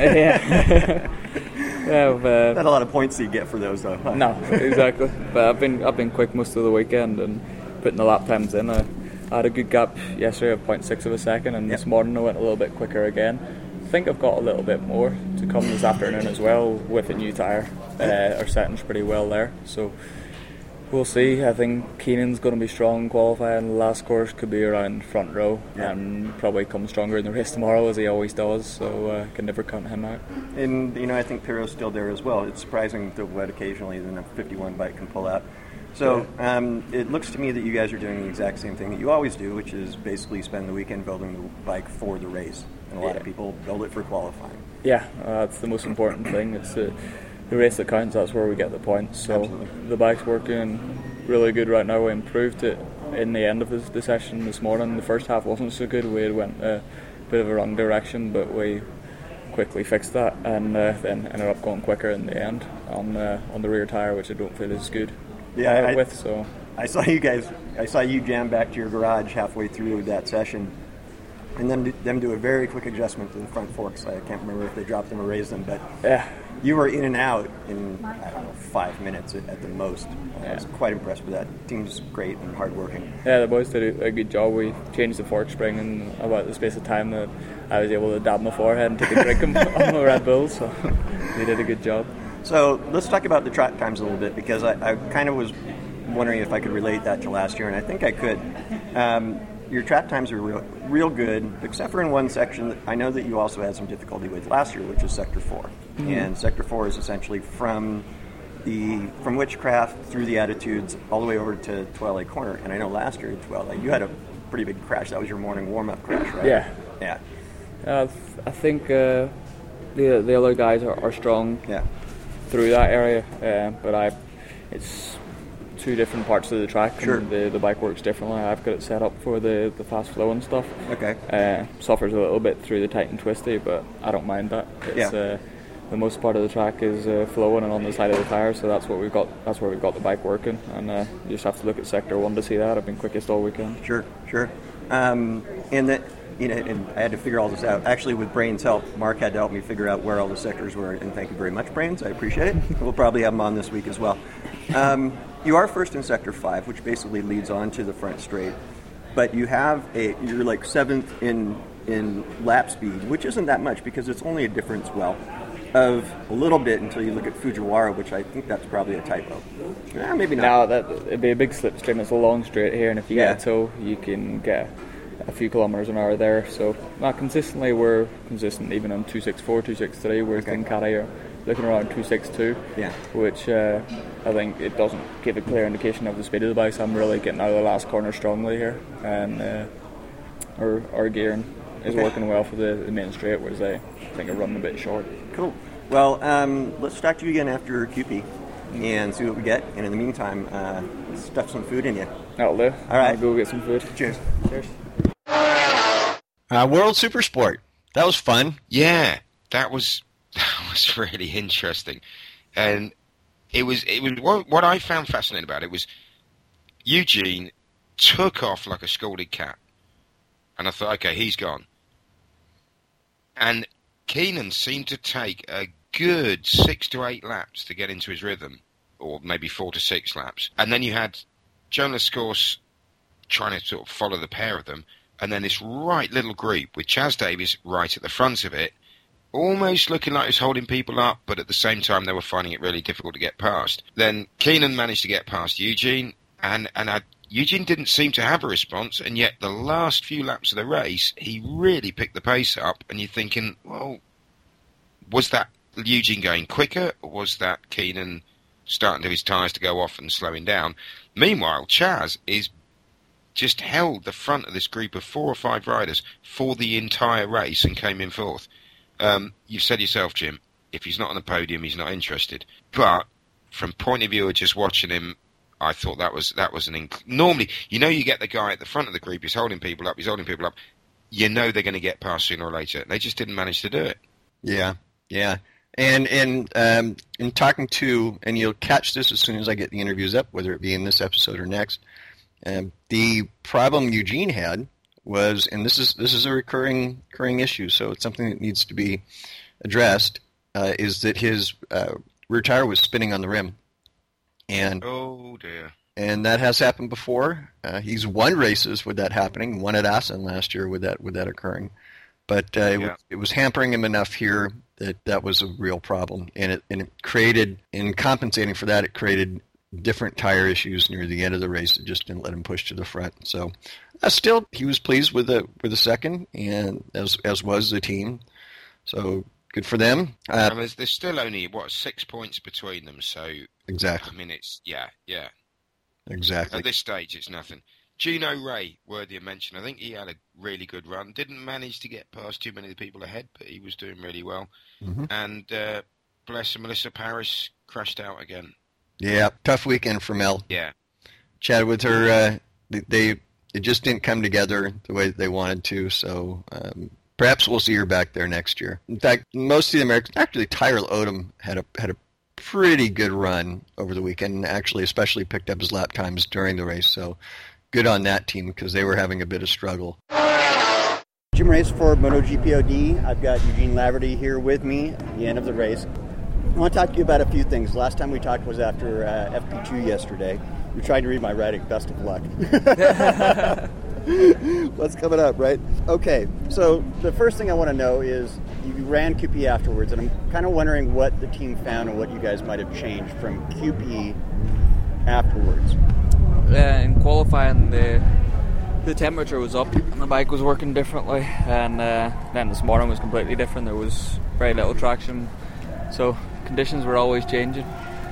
yeah. yeah uh, Not a lot of points you get for those, though. Huh? No, exactly. But I've been I've been quick most of the weekend and putting the lap times in. I, I had a good gap yesterday of zero point six of a second, and yep. this morning I went a little bit quicker again. I think I've got a little bit more to come this afternoon as well with a new tyre. Uh, our setting's pretty well there, so we'll see. I think Keenan's going to be strong qualifying. The last course could be around front row, yeah. and probably come stronger in the race tomorrow as he always does. So uh, can never count him out. And you know, I think Piro's still there as well. It's surprising that what occasionally the fifty-one bike can pull out. So um, it looks to me that you guys are doing the exact same thing that you always do, which is basically spend the weekend building the bike for the race. And a lot yeah. of people build it for qualifying. Yeah, uh, that's the most important thing. It's the, the race that counts. That's where we get the points. So Absolutely. The bike's working really good right now. We improved it in the end of the, the session this morning. The first half wasn't so good. We went a bit of a wrong direction, but we quickly fixed that, and uh, then ended up going quicker in the end on uh, on the rear tyre, which I don't feel is good. Yeah, I, with so I saw you guys. I saw you jam back to your garage halfway through that session. and then do, them do a very quick adjustment to the front forks. I can't remember if they dropped them or raised them, but Yeah. you were in and out in, I don't know, five minutes at, at the most. I was quite impressed with that. Team's great and hardworking. Yeah, the boys did a, a good job. We changed the fork spring in about the space of time that I was able to dab my forehead and take a drink on on my Red Bull, so they did a good job. So let's talk about the track times a little bit, because I, I kind of was wondering if I could relate that to last year, and I think I could. Um, your track times are real, real good, except for in one section that I know that you also had some difficulty with last year, which is Sector four. Mm-hmm. And Sector four is essentially from the from Witchcraft through the Attitudes all the way over to Twilight Corner. And I know last year at Twilight, you had a pretty big crash. That was your morning warm-up crash, right? Yeah. Yeah. Uh, I think uh, the the other guys are, are strong Yeah. through that area, uh, but I, it's two different parts of the track. Sure. And the the bike works differently. I've got it set up for the, the fast flow and stuff. Okay. Uh, suffers a little bit through the tight and twisty, but I don't mind that. It's, Yeah. uh, the most part of the track is uh, flowing and on the side of the tire, so that's what we've got. That's where we've got the bike working, and uh, you just have to look at Sector One to see that. I've been quickest all weekend. Sure, sure. Um, and that, you know, and I had to figure all this out. Actually, with Brains' help, Mark had to help me figure out where all the sectors were, and thank you very much, Brains. I appreciate it. We'll probably have him on this week as well. Um, you are first in Sector Five, which basically leads on to the front straight, but you have a you're like seventh in in lap speed, which isn't that much because it's only a difference, well, of a little bit until you look at Fujiwara, which I think that's probably a typo. Eh, maybe not. Now that it'd be a big slipstream. It's a long straight here, and if you Yeah. get a tow, you can get a few kilometers an hour there. So, not consistently, we're consistent even on two sixty-four, two sixty-three. Whereas Okay. Kincari are looking around two sixty-two. Yeah. Which uh, I think it doesn't give a clear indication of the speed of the bikes. I'm really getting out of the last corner strongly here, and uh, our our gearing is Okay. working well for the, the main straight, whereas they I think are running a bit short. Cool. Well, um, let's talk to you again after Q P and see what we get. And in the meantime, uh, let's stuff some food in you. That'll do. All right. I'll go get some food. Cheers. Cheers. Uh, World Supersport. That was fun. Yeah, that was that was really interesting, and it was it was what, what I found fascinating about it was Eugene took off like a scalded cat, and I thought, okay, he's gone, and Keenan seemed to take a good six to eight laps to get into his rhythm, or maybe four to six laps, and then you had Jonas Scourse trying to sort of follow the pair of them. And then this right little group with Chaz Davies right at the front of it, almost looking like it was holding people up, but at the same time they were finding it really difficult to get past. Then Keenan managed to get past Eugene, and, and I, Eugene didn't seem to have a response, and yet the last few laps of the race, he really picked the pace up, and you're thinking, well, was that Eugene going quicker, or was that Keenan starting to his tyres to go off and slowing down? Meanwhile, Chaz is just held the front of this group of four or five riders for the entire race and came in fourth. Um, you've said yourself, Jim, if he's not on the podium, he's not interested. But from point of view of just watching him, I thought that was that was an... Inc- Normally, you know you get the guy at the front of the group, he's holding people up, he's holding people up. You know they're going to get past sooner or later. They just didn't manage to do it. Yeah, yeah. And and um, in talking to, and you'll catch this as soon as I get the interviews up, whether it be in this episode or next, Um, the problem Eugene had was, and this is this is a recurring recurring issue, so it's something that needs to be addressed, uh, is that his uh, rear tire was spinning on the rim, and Oh dear. and that has happened before. Uh, he's won races with that happening. Won at Assen last year with that with that occurring, but uh, it, Yeah. was, it was hampering him enough here that that was a real problem, and it and it created, in compensating for that, it created different tire issues near the end of the race that just didn't let him push to the front. So, uh, still, he was pleased with the with the second, and as as was the team. So good for them. Uh, And there's, there's still only, what, six points between them, so... exactly, I mean, it's... Yeah, yeah. exactly. At this stage, it's nothing. Gino Ray, worthy of mention. I think he had a really good run. Didn't manage to get past too many of the people ahead, but he was doing really well. Mm-hmm. And, uh, bless her, Melissa Paris crashed out again. Yeah, tough weekend for Mel. Yeah. Chatted with her. Uh, they, they it just didn't come together the way that they wanted to. So um, perhaps we'll see her back there next year. In fact, most of the Americans, actually, Tyrell Odom had a had a pretty good run over the weekend. And actually, especially picked up his lap times during the race. So good on that team because they were having a bit of struggle. Jim Race for MotoGP O D. I've got Eugene Laverty here with me at the end of the race. I want to talk to you about a few things. Last time we talked was after uh, F P two yesterday. You're trying to read my writing. Best of luck. What's coming up, right? Okay, so the first thing I want to know is you ran Q P afterwards, and I'm kind of wondering what the team found and what you guys might have changed from Q P afterwards. Uh, in qualifying, the the temperature was up, the bike was working differently, and uh, then this morning was completely different. There was very little traction, so conditions were always changing.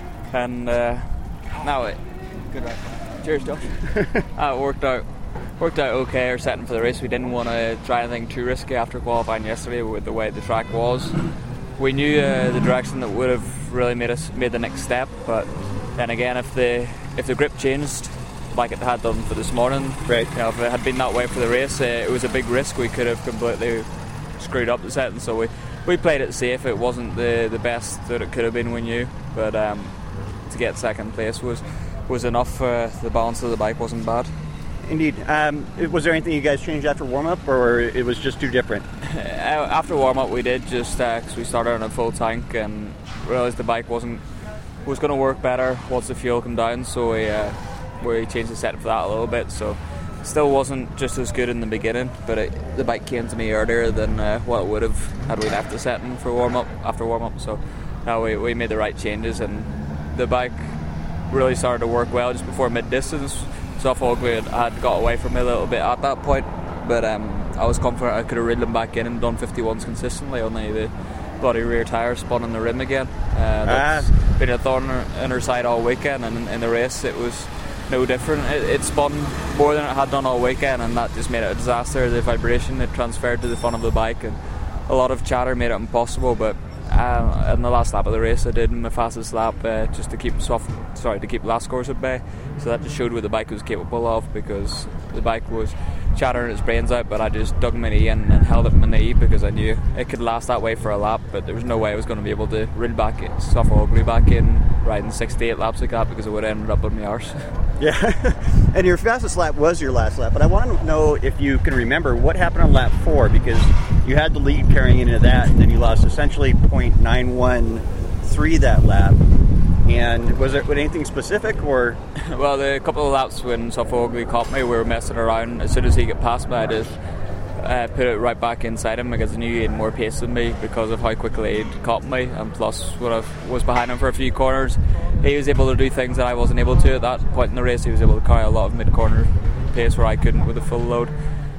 And uh, now it, good right. Cheers, Josh. uh, it worked out. Worked out okay, our setting for the race. We didn't want to try anything too risky after qualifying yesterday with the way the track was. We knew uh, the direction that would have really made us made the next step, but then again, if the if the grip changed like it had done for this morning, right? You know, if it had been that way for the race, uh, it was a big risk. We could have completely screwed up the setting. So we, we played it safe. It wasn't the, the best that it could have been, we knew, but um, to get second place was was enough. Uh, the balance of the bike wasn't bad. Indeed. Um, was there anything you guys changed after warm-up, or it was just too different? After warm-up, we did just because uh, we started on a full tank and realised the bike wasn't was going to work better once the fuel came down. So we uh, we changed the setting for that a little bit. So it still wasn't just as good in the beginning, but it, the bike came to me earlier than uh, what it would have had we left the setting for warm-up after warm-up. So now we we made the right changes, and the bike really started to work well just before mid-distance. Suffolk had got away from me a little bit at that point, but um, I was confident I could have ridden back in and done fifty-ones consistently. Only the bloody rear tyre spun in the rim again. Uh, that's ah. been a thorn in her side all weekend, and in, in the race it was no different. It, it spun more than it had done all weekend, and that just made it a disaster. The vibration it transferred to the front of the bike, and a lot of chatter made it impossible. But uh, in the last lap of the race, I did my fastest lap uh, just to keep soft, sorry, to keep last scores at bay. So that just showed what the bike was capable of, because the bike was chattering its brains out, but I just dug my knee in and held up my knee because I knew it could last that way for a lap, but there was no way I was going to be able to reel back in, suffer ugly back in riding sixty-eight laps like that, because it would have ended up on my arse. Yeah, and your fastest lap was your last lap, but I want to know if you can remember what happened on lap four, because you had the lead carrying into that, and then you lost essentially point nine one three that lap. And was it with anything specific, or? Well, the couple of laps when Suffolk caught me, we were messing around. As soon as he got past me, I just uh, put it right back inside him, because I knew he had more pace than me because of how quickly he'd caught me, and plus when I was behind him for a few corners, he was able to do things that I wasn't able to at that point in the race. He was able to carry a lot of mid-corner pace where I couldn't with a full load.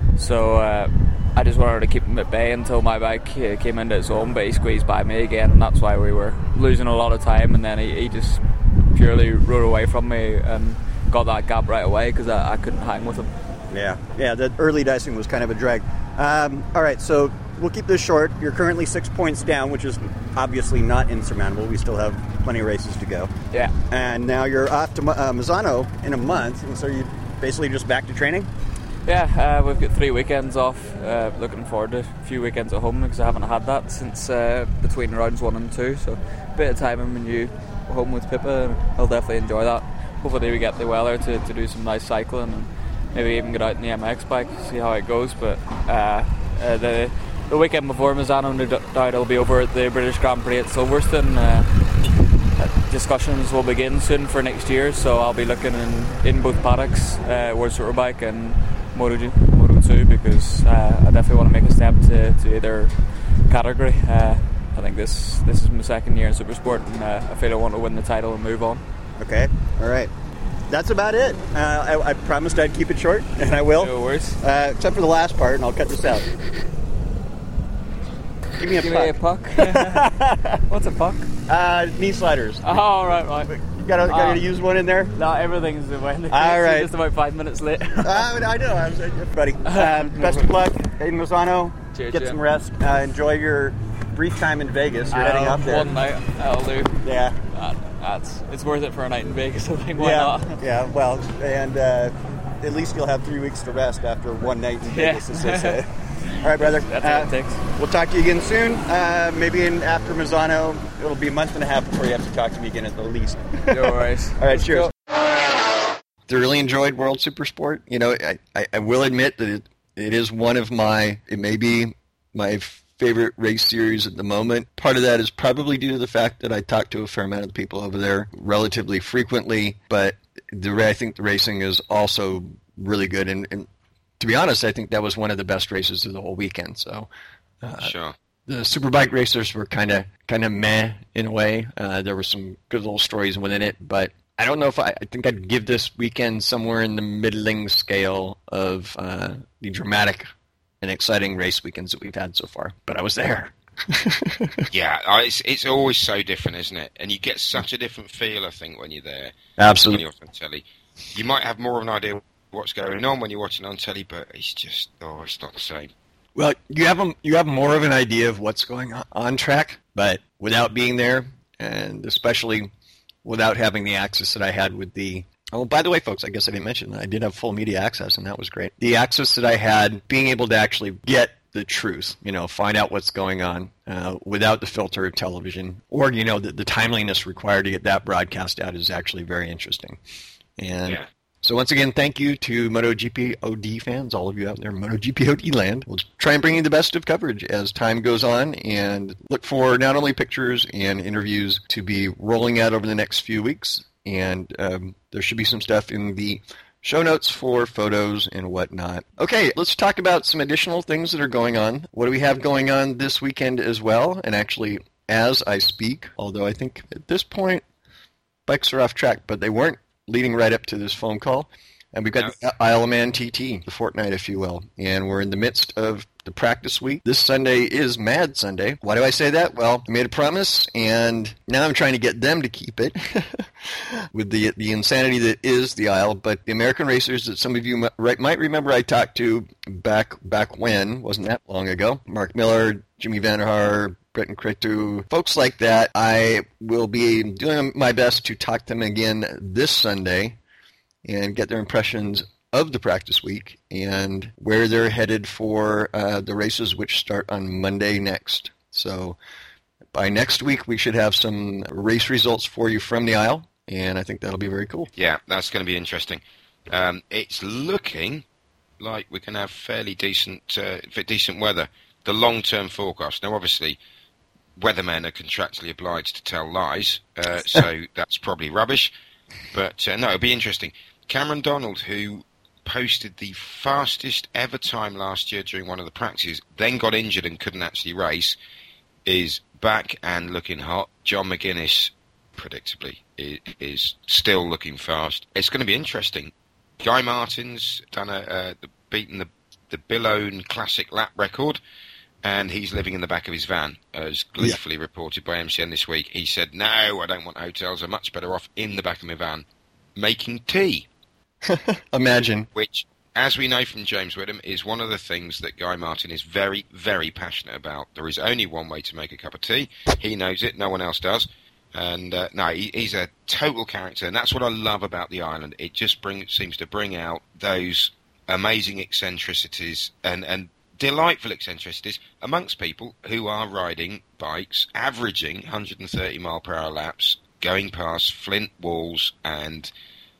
So uh, I just wanted to keep him at bay until my bike uh, came into its own, but he squeezed by me again, and that's why we were losing a lot of time. And then he, he just purely rode away from me and got that gap right away, because I, I couldn't hang with him. Yeah, yeah. The early dicing was kind of a drag. Um, all right, so we'll keep this short. You're currently six points down, which is obviously not insurmountable. We still have plenty of races to go. Yeah. And now you're off to uh, Misano in a month, and so you're basically just back to training? Yeah, uh, we've got three weekends off. Uh, looking forward to a few weekends at home, because I haven't had that since uh, between rounds one and two. So a bit of time in you home with Pippa, and I'll definitely enjoy that. Hopefully we get the weather to, to do some nice cycling, and maybe even get out in the M X bike, see how it goes. But uh, uh, the the weekend before Misano, no doubt it'll be over at the British Grand Prix at Silverstone. Uh, discussions will begin soon for next year, so I'll be looking in, in both paddocks, uh, World Superbike and Moto, Moto two, because uh, I definitely want to make a step to, to either category. Uh, I think this this is my second year in Supersport, and uh, I feel I want to win the title and move on. Okay, all right. That's about it. Uh, I, I promised I'd keep it short, and I will. No worries. Uh, except for the last part, and I'll cut this out. Give me a Give puck. Me a puck. What's a puck? Uh, knee sliders. Oh, right, right. You gotta, gotta uh, use one in there? No, everything's the way. All right. Just about five minutes late. uh, I know. I was, buddy. Um, best of luck in Misano. Cheers, Get yeah. some rest. Uh, enjoy your brief time in Vegas. You're I heading know, up there. One night, that'll do. Yeah. That, that's, it's worth it for a night in Vegas, I think. Why yeah. not? Yeah, well, and uh, at least you'll have three weeks to rest after one night in Vegas. Yeah. As they say. All right, brother. That's uh, what it takes. We'll talk to you again soon. Uh, maybe in after Misano. It'll be a month and a half before you have to talk to me again at the least. No worries. All right, cheers. Thoroughly enjoyed World Supersport. You know, I, I, I will admit that it, It is one of my, it may be my favorite race series at the moment. Part of that is probably due to the fact that I talk to a fair amount of people over there relatively frequently, but the I think the racing is also really good. And, and to be honest, I think that was one of the best races of the whole weekend. So, uh, sure. The Superbike racers were kind of kind of meh in a way. Uh, there were some good little stories within it, but I don't know if I, I think I'd give this weekend somewhere in the middling scale of uh, the dramatic and exciting race weekends that we've had so far. But I was there. Yeah, I- it's it's always so different, isn't it? And you get such a different feel, I think, when you're there. Absolutely. When you're on telly. You might have more of an idea of what's going on when you're watching on telly, but it's just, oh, it's not the same. Well, you have a, you have more of an idea of what's going on on track, but without being there, and especially without having the access that I had with the... Oh, by the way, folks, I guess I didn't mention that I did have full media access, and that was great. The access that I had, being able to actually get the truth, you know, find out what's going on uh, without the filter of television, or, you know, the, the timeliness required to get that broadcast out is actually very interesting. And Yeah. so once again, thank you to MotoGP O D fans, all of you out there in MotoGP O D land. We'll try and bring you the best of coverage as time goes on, and look for not only pictures and interviews to be rolling out over the next few weeks, and um, there should be some stuff in the show notes for photos and whatnot. Okay, let's talk about some additional things that are going on. What do we have going on this weekend as well? And actually, as I speak, although I think at this point, bikes are off track, but they weren't leading right up to this phone call. And we've got the Isle of Man T T, the fortnight, if you will. And we're in the midst of the practice week. This Sunday is Mad Sunday. Why do I say that? Well, I made a promise, and now I'm trying to get them to keep it with the the insanity that is the Isle. But the American racers that some of you might remember I talked to back back when, wasn't that long ago, Mark Miller, Jimmy Van der Haar, Breton Cretu, folks like that, I will be doing my best to talk to them again this Sunday and get their impressions of the practice week and where they're headed for uh, the races, which start on Monday next. So by next week, we should have some race results for you from the Isle, and I think that'll be very cool. Yeah, that's going to be interesting. Um, it's looking like we can have fairly decent, uh, decent weather. The long-term forecast. Now, obviously, weathermen are contractually obliged to tell lies, uh, so that's probably rubbish. But uh, no, it'll be interesting. Cameron Donald, who posted the fastest ever time last year during one of the practices, then got injured and couldn't actually race, is back and looking hot. John McGuinness, predictably, is, is still looking fast. It's going to be interesting. Guy Martin's done a uh, beaten the the Billone Classic lap record, and he's living in the back of his van, as gleefully yeah. reported by M C N this week. He said, "No, I don't want hotels. I'm much better off in the back of my van making tea." Imagine. Which, as we know from James Whitham, is one of the things that Guy Martin is very, very passionate about. There is only one way to make a cup of tea. He knows it. No one else does. And uh, no, he, he's a total character, and that's what I love about the island. It just bring, seems to bring out those amazing eccentricities and, and delightful eccentricities amongst people who are riding bikes, averaging one hundred thirty mile per hour laps, going past flint walls, and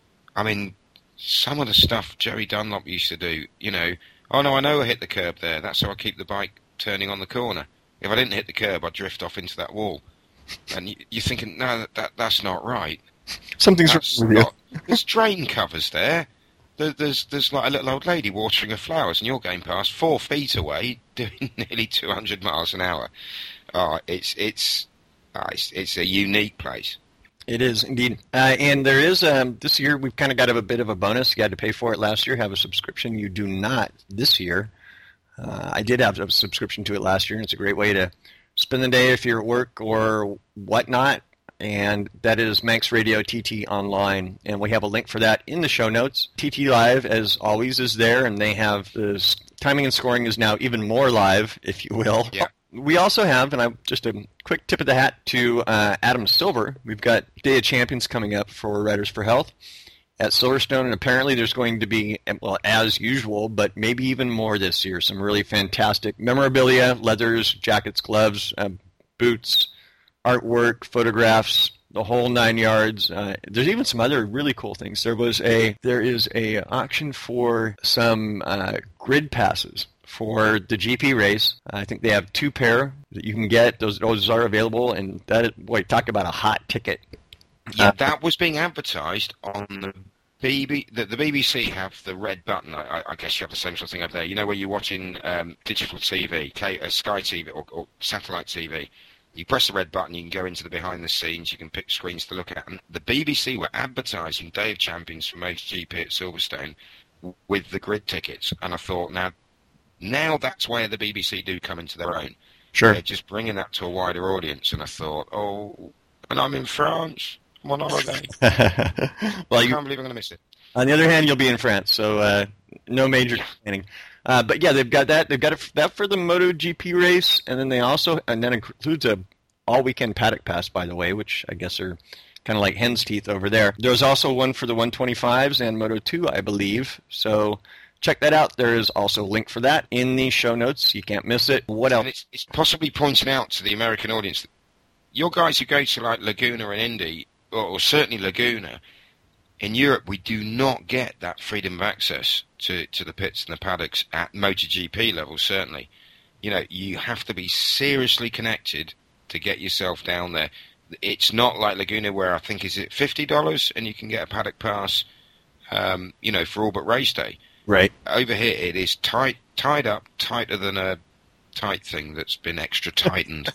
I mean, some of the stuff Joey Dunlop used to do, you know, oh no, I know I hit the curb there, that's how I keep the bike turning on the corner. If I didn't hit the curb, I'd drift off into that wall. And you, you're thinking, no, that, that that's not right. Something's that's wrong with you. not, there's drain covers there. there. There's there's like a little old lady watering her flowers, and you're going past four feet away, doing nearly two hundred miles an hour. Oh, it's it's uh, it's, it's a unique place. It is indeed, uh, and there is um, this year we've kind of got a bit of a bonus. You had to pay for it last year. Have a subscription. You do not this year. Uh, I did have a subscription to it last year, and it's a great way to spend the day if you're at work or whatnot. And that is Manx Radio T T Online, and we have a link for that in the show notes. T T Live, as always, is there, and they have the timing and scoring is now even more live, if you will. Yeah. We also have, and I just a quick tip of the hat to uh, Adam Silver. We've got Day of Champions coming up for Riders for Health at Silverstone, and apparently there's going to be, well, as usual, but maybe even more this year, some really fantastic memorabilia, leathers, jackets, gloves, uh, boots, artwork, photographs, the whole nine yards. Uh, there's even some other really cool things. There was a there is a auction for some uh, grid passes for the G P race. I think they have two pair that you can get. Those those are available, and that boy, talk about a hot ticket. Yeah, Uh, that was being advertised on the B B. The, the B B C have the red button. I, I guess you have the same sort of thing over there. You know, where you're watching um, digital T V, K, uh, Sky T V, or, or satellite T V. You press the red button, you can go into the behind the scenes, you can pick screens to look at. And the B B C were advertising Day of Champions for MotoGP at Silverstone w- with the grid tickets. And I thought, now, now that's where the B B C do come into their own. Sure. They're just bringing that to a wider audience. And I thought, oh, and I'm in France. I'm on holiday. well, I you, can't believe I'm going to miss it. on the other hand, you'll be in France, so uh, no major planning. Uh, but yeah, they've got that. They've got it, that for the MotoGP race, and then they also, and that includes a all-weekend paddock pass, by the way, which I guess are kind of like hen's teeth over there. There's also one for the one twenty-fives and Moto two, I believe. So check that out. There is also a link for that in the show notes. You can't miss it. What else? And it's, it's possibly pointing out to the American audience that your guys who go to like Laguna and Indy, or, or certainly Laguna, in Europe we do not get that freedom of access to, to the pits and the paddocks at MotoGP level, certainly. You know, you have to be seriously connected to get yourself down there. It's not like Laguna where I think, is it fifty dollars and you can get a paddock pass, um, you know, for all but race day. Right. Over here it is tight, tied up, tighter than a tight thing that's been extra tightened.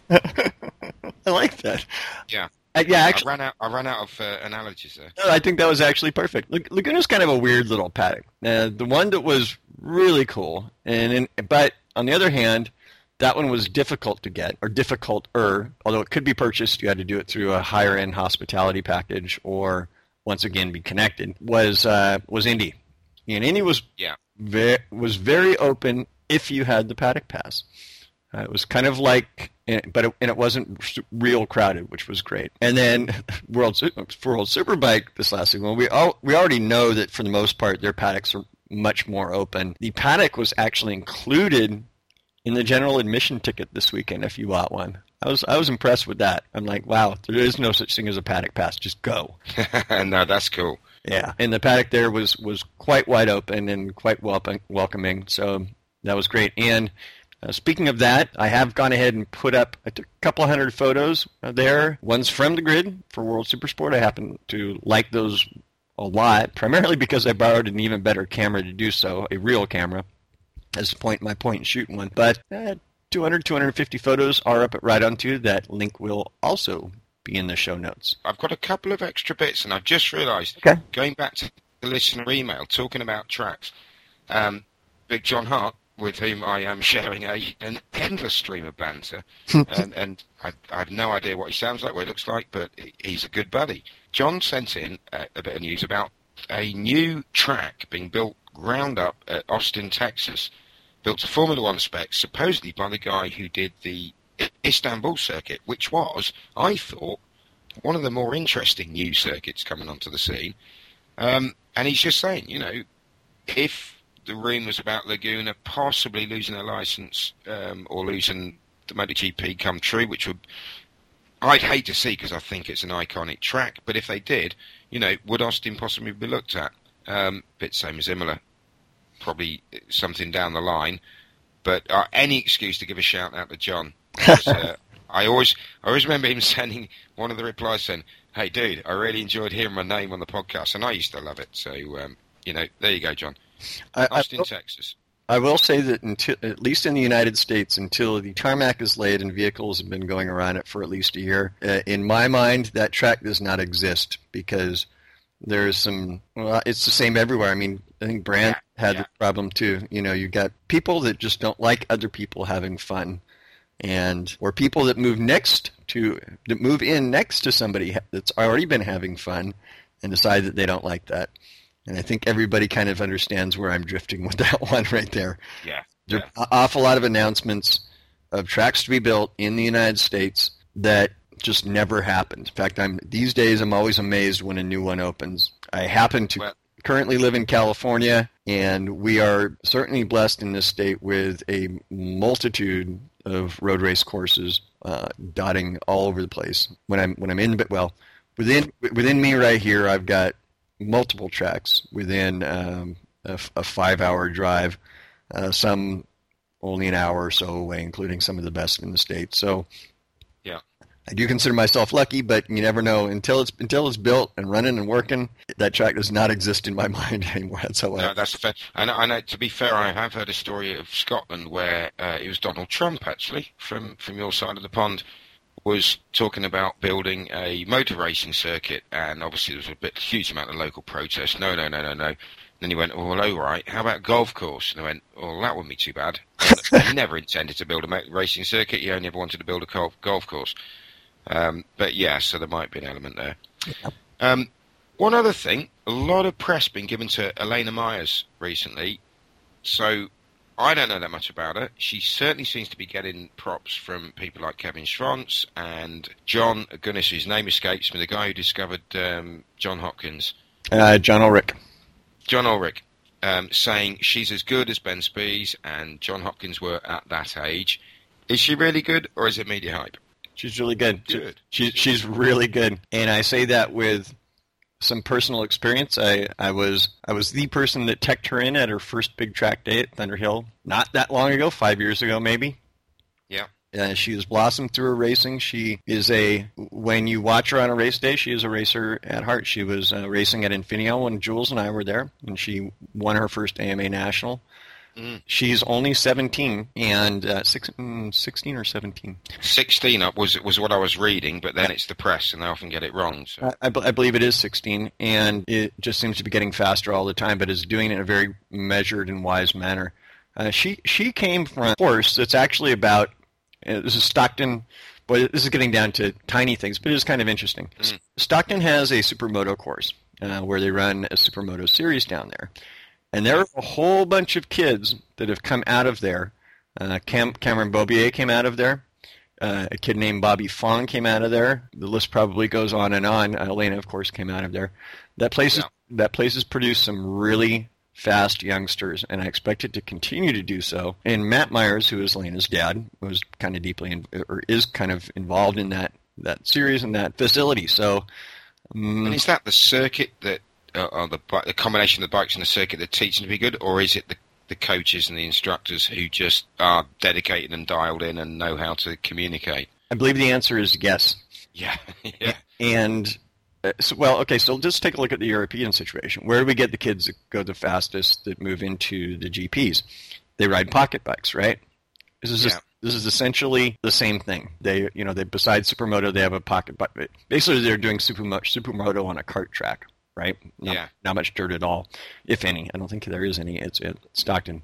I like that. Yeah. Uh, yeah, actually, I ran out. I ran out of uh, analogies there. no, I think that was actually perfect. Lag- Laguna's kind of a weird little paddock. Uh, the one that was really cool, and in, but on the other hand, that one was difficult to get, or difficult-er, although it could be purchased. You had to do it through a higher-end hospitality package, or once again be connected. Was uh, was Indy, and Indy was Yeah. ve- was very open if you had the paddock pass. Uh, it was kind of like, but it, and it wasn't real crowded, which was great. And then World Su- for World Superbike this last week, well, we all, we already know that for the most part their paddocks are much more open. The paddock was actually included in the general admission ticket this weekend if you bought one. I was I was impressed with that. I'm like, wow, there is no such thing as a paddock pass. Just go. No, that's cool. Yeah, and the paddock there was, was quite wide open and quite welcome, welcoming. So that was great. And Uh, speaking of that, I have gone ahead and put up a t- couple hundred photos uh, there. One's from the grid for World Supersport. I happen to like those a lot, primarily because I borrowed an even better camera to do so, a real camera, as point my point and shoot one. But uh, two hundred, two hundred fifty photos are up at Ride On Two. That link will also be in the show notes. I've got a couple of extra bits, and I've just realised, Okay. going back to the listener email, talking about tracks, um, Big John Hart, with whom I am sharing a an endless stream of banter, and, and I, I have no idea what he sounds like, what he looks like, but he's a good buddy. John sent in a, a bit of news about a new track being built ground up at Austin, Texas, built to Formula One specs, supposedly by the guy who did the Istanbul circuit, which was, I thought, one of the more interesting new circuits coming onto the scene. Um, and he's just saying, you know, if the rumours about Laguna possibly losing a licence um, or losing the MotoGP come true, which would I'd hate to see because I think it's an iconic track. But if they did, you know, would Austin possibly be looked at? Um, bit same as Imola, probably something down the line. But uh, any excuse to give a shout out to John. uh, I always, I always remember him sending one of the replies saying, "Hey, dude, I really enjoyed hearing my name on the podcast," and I used to love it. So, um, you know, there you go, John. I, Austin, I, Texas. I will say that until, at least in the United States, until the tarmac is laid and vehicles have been going around it for at least a year, uh, in my mind, that track does not exist because there's some. Well, it's the same everywhere. I mean, I think Brandt Yeah, had yeah. the problem too. You know, you got people that just don't like other people having fun, and or people that move next to that move in next to somebody that's already been having fun, and decide that they don't like that. And I think everybody kind of understands where I'm drifting with that one right there. Yeah. There yeah. are an awful lot of announcements of tracks to be built in the United States that just never happened. In fact, I'm these days I'm always amazed when a new one opens. I happen to Well- currently live in California, and we are certainly blessed in this state with a multitude of road race courses uh, dotting all over the place. When I'm when I'm in, well, within within me right here, I've got multiple tracks within um, a, a five-hour drive, uh, some only an hour or so away, including some of the best in the state. So, yeah, I do consider myself lucky, but you never know until it's until it's built and running and working. That track does not exist in my mind anymore. That's how I. No, that's fair. And I know, to be fair, I have heard a story of Scotland where uh, it was Donald Trump, actually, from from your side of the pond, was talking about building a motor racing circuit, and obviously there was a bit huge amount of local protest. No, no, no, no, no. Then he went, oh, well, all right, how about a golf course? And I went, oh, that wouldn't be too bad. He never intended to build a motor racing circuit. He only ever wanted to build a golf, golf course. Um, but yeah, so there might be an element there. Yeah. Um, one other thing, a lot of press been given to Elena Myers recently. So I don't know that much about her. She certainly seems to be getting props from people like Kevin Schwantz and John, goodness, his name escapes me, the guy who discovered um, John Hopkins. Uh, John Ulrich. John Ulrich, um, saying she's as good as Ben Spies and John Hopkins were at that age. Is she really good, or is it media hype? She's really good. Good. She, she's really good, and I say that with some personal experience. I, I was I was the person that teched her in at her first big track day at Thunder Hill, not that long ago, five years ago maybe. Yeah. Uh, she has blossomed through her racing. She is a, when you watch her on a race day, she is a racer at heart. She was uh, racing at Infineon when Jules and I were there, and she won her first A M A National. Mm. She's only seventeen, and uh, six, sixteen or seventeen? sixteen was was what I was reading, but then it's the press, and they often get it wrong. So. I, I, I believe it is sixteen, and it just seems to be getting faster all the time, but is doing it in a very measured and wise manner. Uh, she she came from a course that's actually about, uh, this is Stockton, boy, this is getting down to tiny things, but it is kind of interesting. Mm. Stockton has a supermoto course uh, where they run a supermoto series down there. And there are a whole bunch of kids that have come out of there. Uh, Cam- Cameron Bobier came out of there. Uh, a kid named Bobby Fong came out of there. The list probably goes on and on. Uh, Elena, of course, came out of there. That place, yeah. is, that place has produced some really fast youngsters, and I expect it to continue to do so. And Matt Myers, who is Elena's dad, was kind of deeply, in, or is kind of involved in that, that series and that facility. So, um, and is that the circuit that, uh, or the, the combination of the bikes and the circuit that teach them to be good, or is it the the coaches and the instructors who just are dedicated and dialed in and know how to communicate? I believe the answer is yes. Yeah, yeah. And, uh, so, well, okay, so just take a look at the European situation. Where do we get the kids that go the fastest that move into the G Ps? They ride pocket bikes, right? This is just, yeah. This is essentially the same thing. They, you know, they besides Supermoto, they have a pocket bike. Basically, they're doing Supermoto, Supermoto on a kart track. Right? Not, yeah. Not much dirt at all, if any. I don't think there is any. It's at Stockton.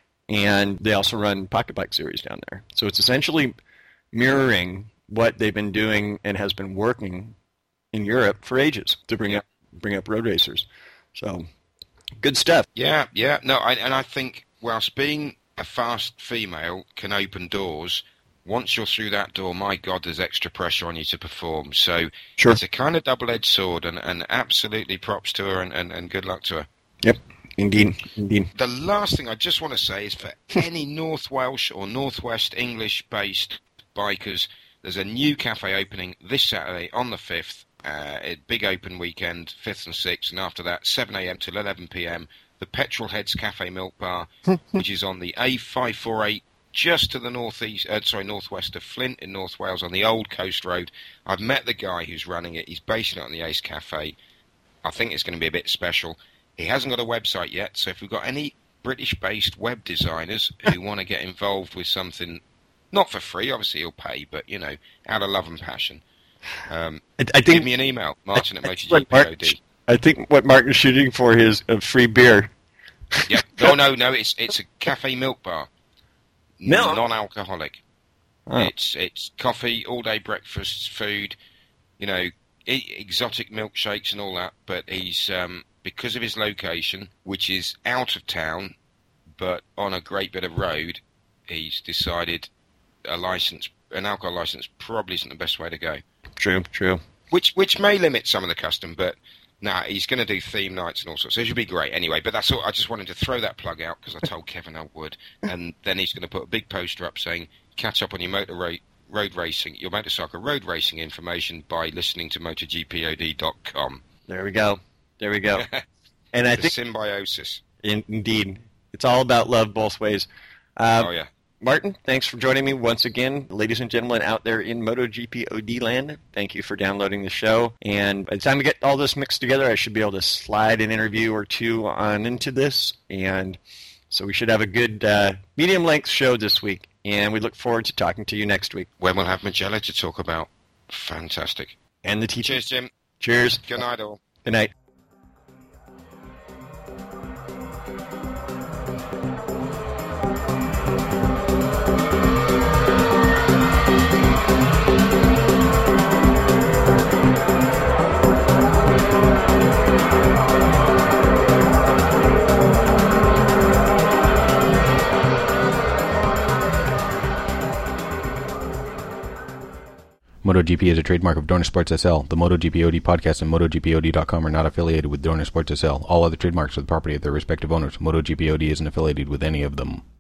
And they also run pocket bike series down there. So it's essentially mirroring what they've been doing and has been working in Europe for ages to bring yeah. up bring up road racers. So good stuff. Yeah, yeah. No, I, and I think whilst being a fast female can open doors, once you're through that door, my God, there's extra pressure on you to perform. So sure. It's a kind of double-edged sword, and, and absolutely props to her, and, and, and good luck to her. Yep, indeed, indeed. The last thing I just want to say is for any North Welsh or Northwest English-based bikers, there's a new cafe opening this Saturday on the fifth, uh, a big open weekend, fifth and sixth, and after that, seven a.m. till eleven p.m., the Petrol Heads Cafe Milk Bar, which is on the A five forty-eight, just to the northeast, uh, sorry, northwest of Flint in North Wales on the Old Coast Road. I've met the guy who's running it. He's basing it on the Ace Cafe. I think it's going to be a bit special. He hasn't got a website yet, so if we've got any British-based web designers who want to get involved with something, not for free, obviously he'll pay, but, you know, out of love and passion, um, I, I think, give me an email, Martin at MotoGPod. I think what Martin's shooting for is a free beer. Yeah. No, no, no, it's it's a cafe milk bar. No. Non-alcoholic. Oh. It's it's coffee, all-day breakfast, food, you know, e- exotic milkshakes and all that. But he's, um, because of his location, which is out of town, but on a great bit of road, he's decided a license, an alcohol license, probably isn't the best way to go. True, true. Which which may limit some of the custom, but nah, he's going to do theme nights and all sorts. So it should be great. Anyway, but that's all. I just wanted to throw that plug out because I told Kevin I would, and then he's going to put a big poster up saying, "Catch up on your motor ra- road racing, your motorcycle road racing information by listening to motor G P O D dot com. There we go. There we go. And I the think symbiosis. In, indeed, it's all about love both ways. Uh, oh yeah. Martin, thanks for joining me once again. Ladies and gentlemen out there in MotoGPOD land, thank you for downloading the show. And by the time we get all this mixed together, I should be able to slide an interview or two on into this. And so we should have a good uh, medium-length show this week. And we look forward to talking to you next week. When we'll have Mugello to talk about. Fantastic. And the teacher. Cheers, Jim. Cheers. Good night, all. Good night. MotoGP is a trademark of Dorna Sports S L. The MotoGPOD podcast and MotoGPOD dot com are not affiliated with Dorna Sports S L. All other trademarks are the property of their respective owners. MotoGPOD isn't affiliated with any of them.